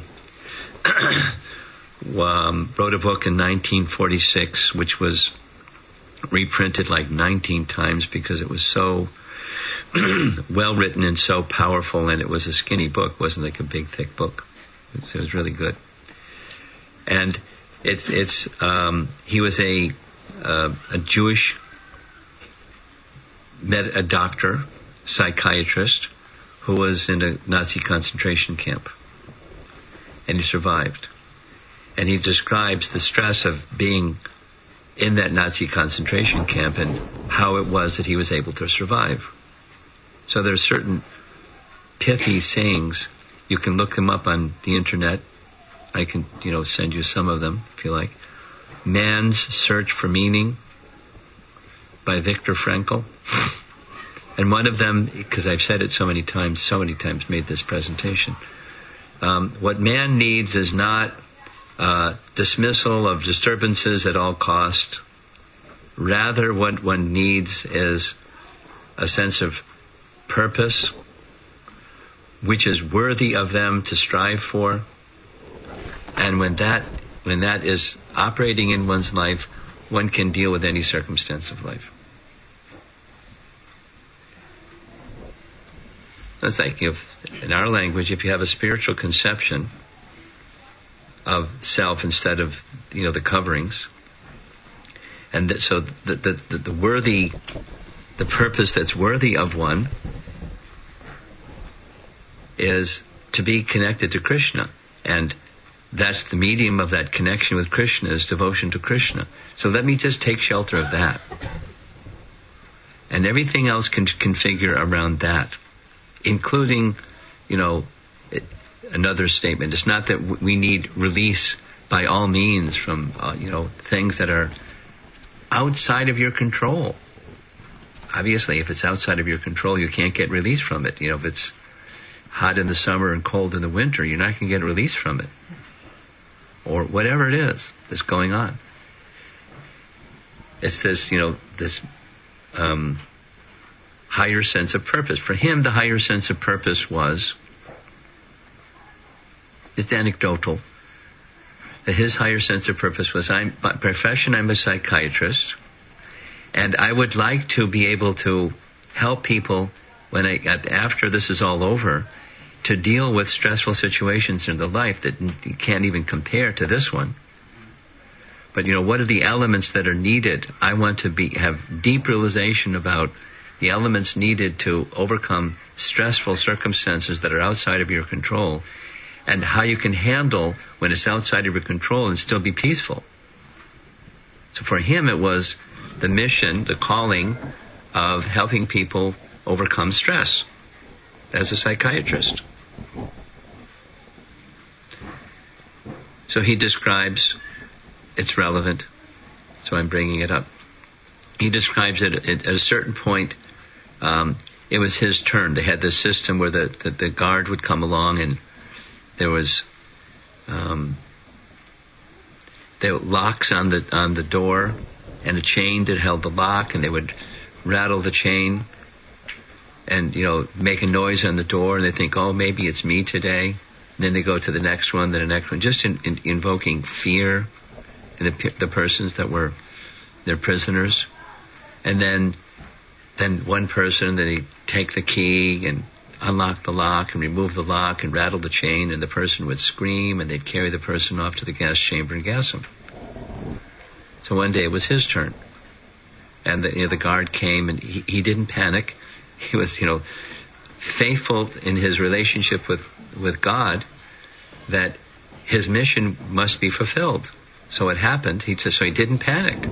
um, wrote a book in nineteen forty-six, which was reprinted like nineteen times because it was so well written and so powerful, and it was a skinny book. It wasn't like a big, thick book. It was, it was really good. And it's it's um, he was a uh, a Jewish med- a doctor, psychiatrist, who was in a Nazi concentration camp, and he survived. And he describes the stress of being in that Nazi concentration camp and how it was that he was able to survive. So there are certain pithy sayings. You can look them up on the internet. I can, you know, send you some of them if you like. Man's Search for Meaning by Viktor Frankl. And one of them, because I've said it so many times, so many times, made this presentation. Um, what man needs is not uh, dismissal of disturbances at all cost. Rather, what one needs is a sense of purpose, which is worthy of them to strive for. And when that when that is operating in one's life, one can deal with any circumstance of life. It's like if, in our language, if you have a spiritual conception of self instead of, you know, the coverings, and th- so the, the, the, the worthy, the purpose that's worthy of one is to be connected to Krishna, and that's the medium of that connection with Krishna is devotion to Krishna. So let me just take shelter of that, and everything else can configure around that, including, you know, it, another statement. It's not that w- we need release by all means from, uh, you know, things that are outside of your control. Obviously, if it's outside of your control, you can't get release from it. You know, if it's hot in the summer and cold in the winter, you're not going to get release from it. Or whatever it is that's going on. It's this, you know, this um, higher sense of purpose. For him, the higher sense of purpose was, it's anecdotal, that his higher sense of purpose was, I'm, by profession, I'm a psychiatrist, and I would like to be able to help people when I, after this is all over, to deal with stressful situations in their life that you can't even compare to this one. But, you know, what are the elements that are needed? I want to be have deep realization about the elements needed to overcome stressful circumstances that are outside of your control, and how you can handle when it's outside of your control and still be peaceful. So for him, it was the mission, the calling of helping people overcome stress as a psychiatrist. So he describes, it's relevant, so I'm bringing it up. He describes it at, at a certain point, um, it was his turn. They had this system where the, the, the guard would come along, and there was um, the locks on the on the door and a chain that held the lock, and they would rattle the chain and, you know, make a noise on the door, and they think, oh, maybe it's me today. And then they go to the next one, then the next one, just in, in, invoking fear in the, the persons that were their prisoners. And then then one person, then he'd take the key and unlock the lock and remove the lock and rattle the chain, and the person would scream, and they'd carry the person off to the gas chamber and gas him. So one day it was his turn, and the, you know, the guard came, and he, he didn't panic. he was, you know, faithful in his relationship with, with God, that his mission must be fulfilled. So it happened. He said, so he didn't panic.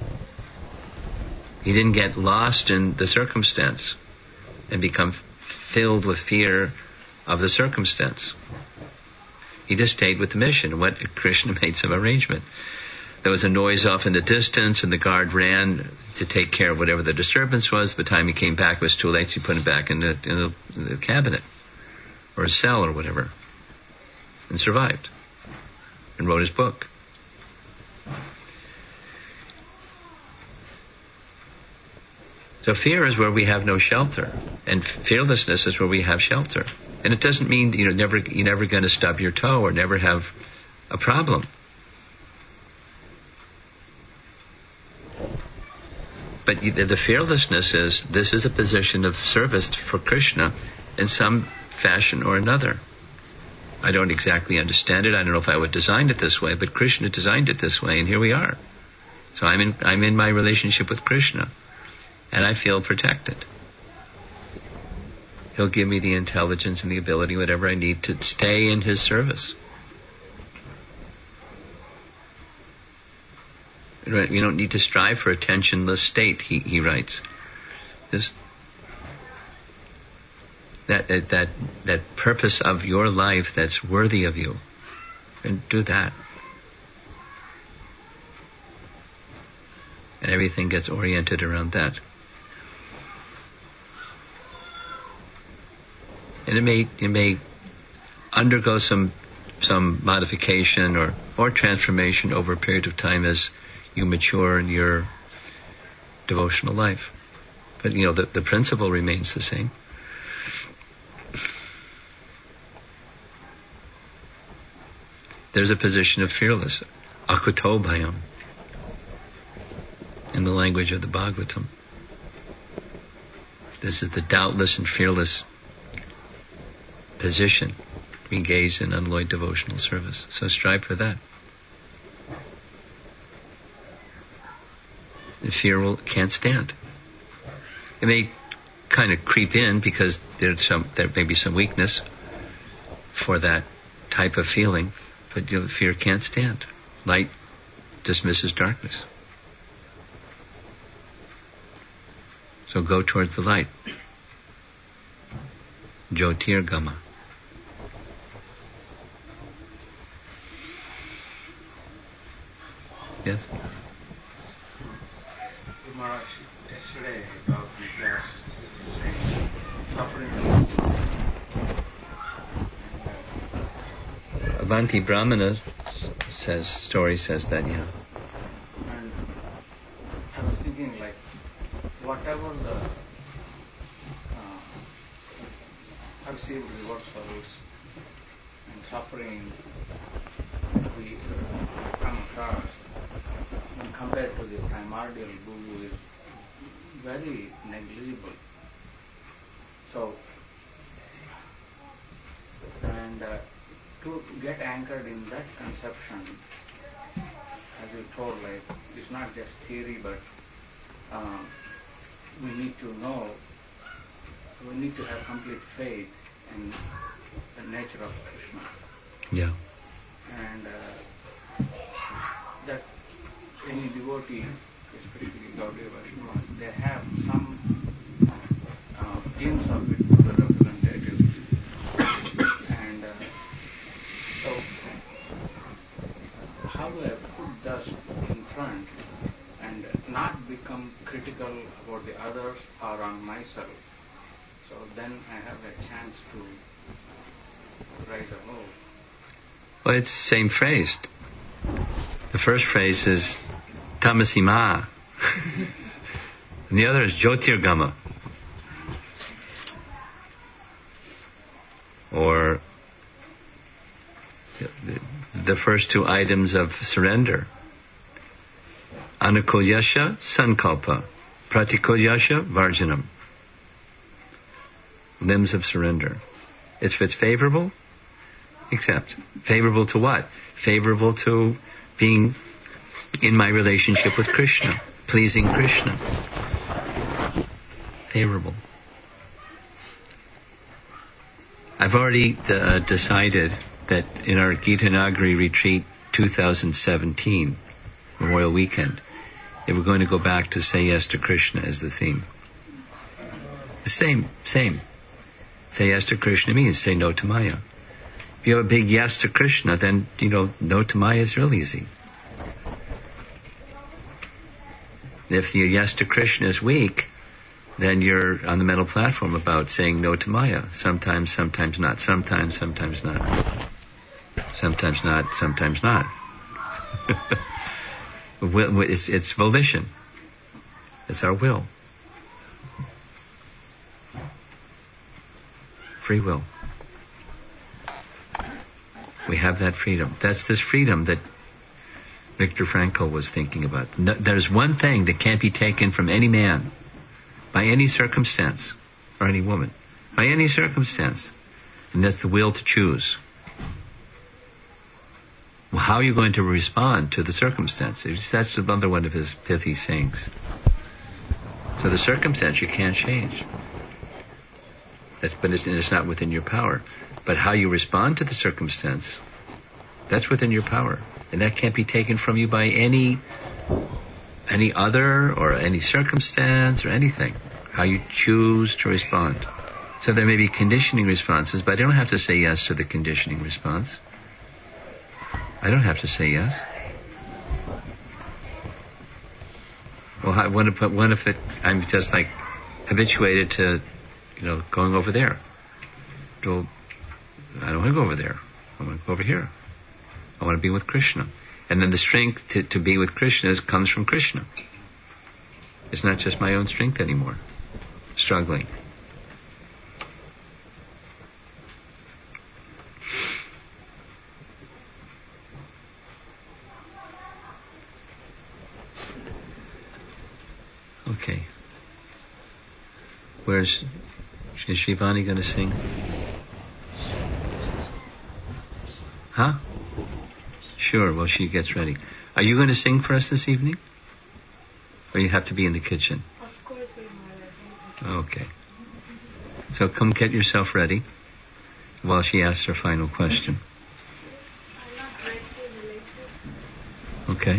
He didn't get lost in the circumstance and become filled with fear of the circumstance. He just stayed with the mission. What Krishna made some arrangement. There was a noise off in the distance, and the guard ran to take care of whatever the disturbance was. By the time he came back, it was too late. So he put him back in the, in the, in the cabinet or a cell or whatever, and survived and wrote his book. So fear is where we have no shelter, and fearlessness is where we have shelter. And it doesn't mean that, you know, never you're never going to stub your toe or never have a problem. But the fearlessness is, this is a position of service for Krishna in some fashion or another. I don't exactly understand it. I don't know if I would design it this way, but Krishna designed it this way, and here we are. So I'm in, I'm in my relationship with Krishna, and I feel protected. He'll give me the intelligence and the ability, whatever I need, to stay in his service. You don't need to strive for a tensionless state, he, he writes. Just that, that, that purpose of your life that's worthy of you. And do that. And everything gets oriented around that. And it may, it may undergo some, some modification or, or transformation over a period of time as you mature in your devotional life. But, you know, the, the principle remains the same. There's a position of fearless, akuto bhayam, in the language of the Bhagavatam. This is the doubtless and fearless position to be engaged in unalloyed devotional service. So strive for that. The fear will, can't stand. It may kind of creep in because there's some, there may be some weakness for that type of feeling, but you know, fear can't stand. Light dismisses darkness. So go towards the light. Jyotirgama. Yes? Maharaj, yesterday about the class saying suffering. Avanti Brahmana says, story says that, yeah. And I was thinking, like, whatever the uh, perceived reversals and suffering we come across, when compared to the primordial guru, is very negligible. So, and uh, to get anchored in that conception, as you told, like, it's not just theory, but uh, we need to know, we need to have complete faith in the nature of Krishna. Yeah. And uh, that any devotee, especially Gaudiya Vaishnavas, they have some uh, glimpse of it to the representatives. And uh, so, how do I put that in front and not become critical about the others or on myself? So then I have a chance to rise above. Well, it's the same phrase. The first phrase is Tamasi Ma. And the other is Jyotirgama. Or the, the first two items of surrender. Anukulyasya sankalpa. Pratikulyasya varjanam. Limbs of surrender. If it's favorable, accept. Favorable to what? Favorable to being in my relationship with Krishna, pleasing Krishna. Favorable. I've already uh, decided that in our Gita Nagari retreat two thousand seventeen, Memorial Weekend, that we're going to go back to Say Yes to Krishna as the theme. The same, same. Say yes to Krishna means say no to Maya. If you have a big yes to Krishna, then, you know, no to Maya is real easy. If your yes to Krishna is weak, then you're on the mental platform about saying no to Maya. Sometimes, sometimes not. Sometimes, sometimes not. Sometimes not, sometimes not. it's, it's volition. It's our will. Free will. We have that freedom. That's this freedom that Viktor Frankl was thinking about. No, there's one thing that can't be taken from any man, by any circumstance, or any woman, by any circumstance, and that's the will to choose. Well, how are you going to respond to the circumstances? That's another one of his pithy sayings. So the circumstance you can't change. That's, but it's, it's not within your power. But how you respond to the circumstance, that's within your power. And that can't be taken from you by any any other or any circumstance or anything. How you choose to respond. So there may be conditioning responses, but I don't have to say yes to the conditioning response. I don't have to say yes. Well, how, what if, what if it, I'm just like habituated to, you know, going over there? Well, I don't want to go over there. I want to go over here. I want to be with Krishna. And then the strength to, to be with Krishna is, comes from Krishna. It's not just my own strength anymore. Struggling. Okay. Where's, is Shivani going to sing? Huh? Sure, well, she gets ready. Are you going to sing for us this evening? Or you have to be in the kitchen? Of course, we're more. Okay. So come get yourself ready while she asks her final question. I'm not directly related. Okay.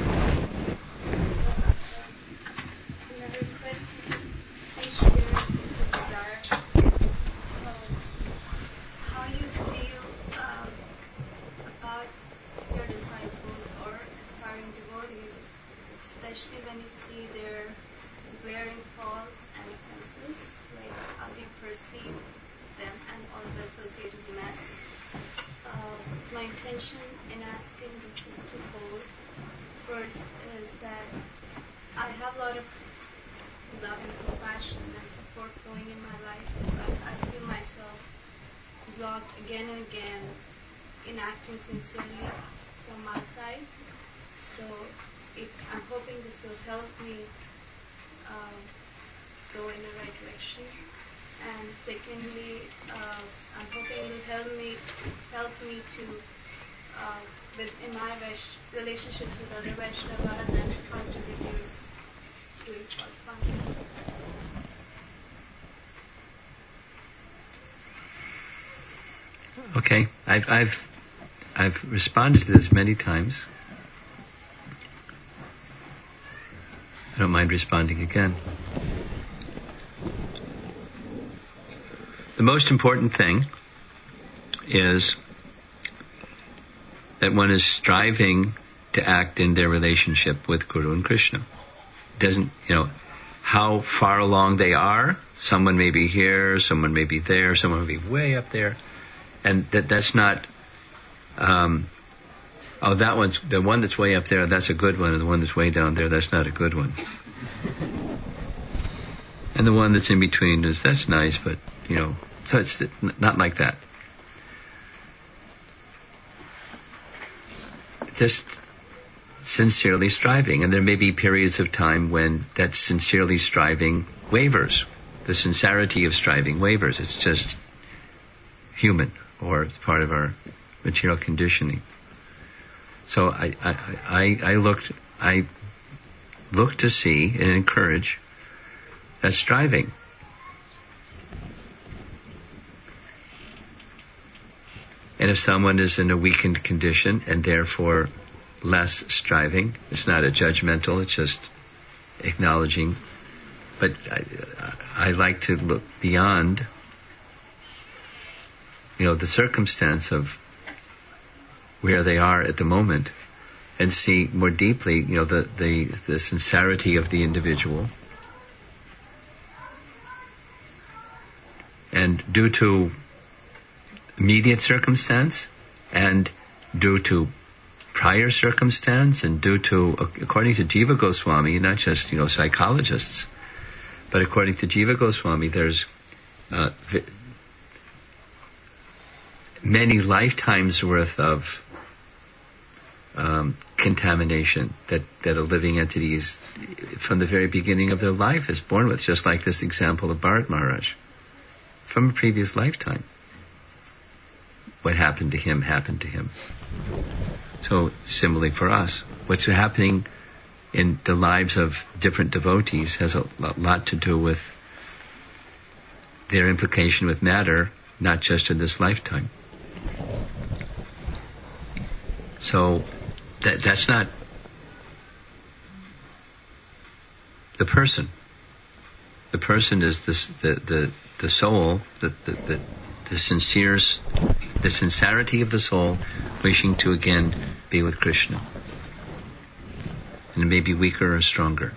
Again and again, enacting sincerely from my side. So it, I'm hoping this will help me uh, go in the right direction. And secondly, uh, I'm hoping it will help me help me to uh, with in my Vash- relationships with other Vaishnavas and try to reduce doing for fun. Okay, I've I've I've responded to this many times. I don't mind responding again. The most important thing is that one is striving to act in their relationship with Guru and Krishna. It doesn't, you know, how far along they are. Someone may be here, someone may be there, someone may be way up there. And that that's not, um, oh, that one's, the one that's way up there, that's a good one, and the one that's way down there, that's not a good one. And the one that's in between is, that's nice, but, you know, so it's not like that. Just sincerely striving. And there may be periods of time when that sincerely striving wavers. The sincerity of striving wavers. It's just human. Or it's part of our material conditioning. So I, I, I, I looked, I look to see and encourage that striving. And if someone is in a weakened condition and therefore less striving, it's not a judgmental, it's just acknowledging. But I, I like to look beyond, you know, the circumstance of where they are at the moment and see more deeply, you know, the, the, the sincerity of the individual. And due to immediate circumstance and due to prior circumstance and due to, according to Jiva Goswami, not just, you know, psychologists, but according to Jiva Goswami, there's uh, v- many lifetimes worth of um, contamination that, that a living entity is, from the very beginning of their life, is born with, just like this example of Bharat Maharaj. From a previous lifetime. What happened to him, happened to him. So, similarly for us, what's happening in the lives of different devotees has a lot to do with their implication with matter, not just in this lifetime. So, that that's not the person. The person is this, the, the, the soul, the, the, the, the sincere, the sincerity of the soul wishing to again be with Krishna. And it may be weaker or stronger.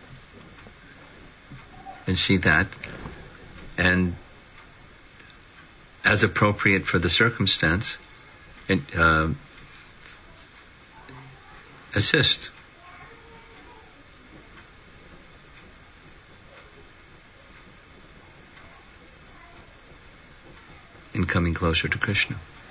And see that, and as appropriate for the circumstance, it, uh, assist. In coming closer to Krishna.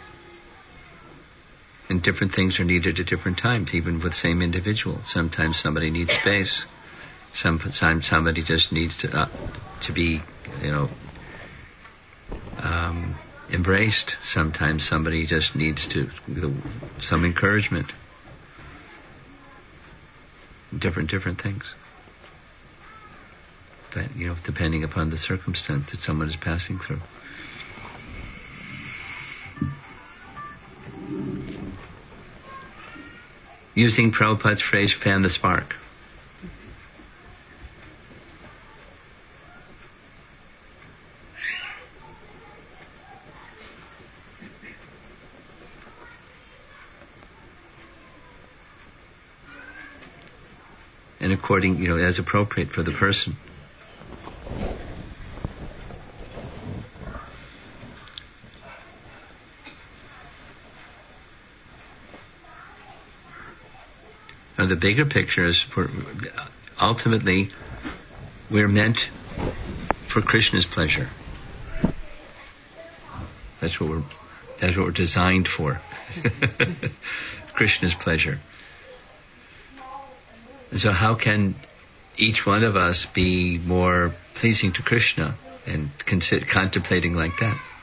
And different things are needed at different times, even with the same individual. Sometimes somebody needs space. Sometimes somebody just needs to uh, to be, you know, um, embraced. Sometimes somebody just needs to some encouragement. Different, different things. But, you know, depending upon the circumstance that someone is passing through. Using Prabhupada's phrase, fan the spark. And according, you know, as appropriate for the person. Now, the bigger picture is, we're, ultimately, we're meant for Krishna's pleasure. That's what we're, that's what we're designed for. Krishna's pleasure. So how can each one of us be more pleasing to Krishna and consider, contemplating like that?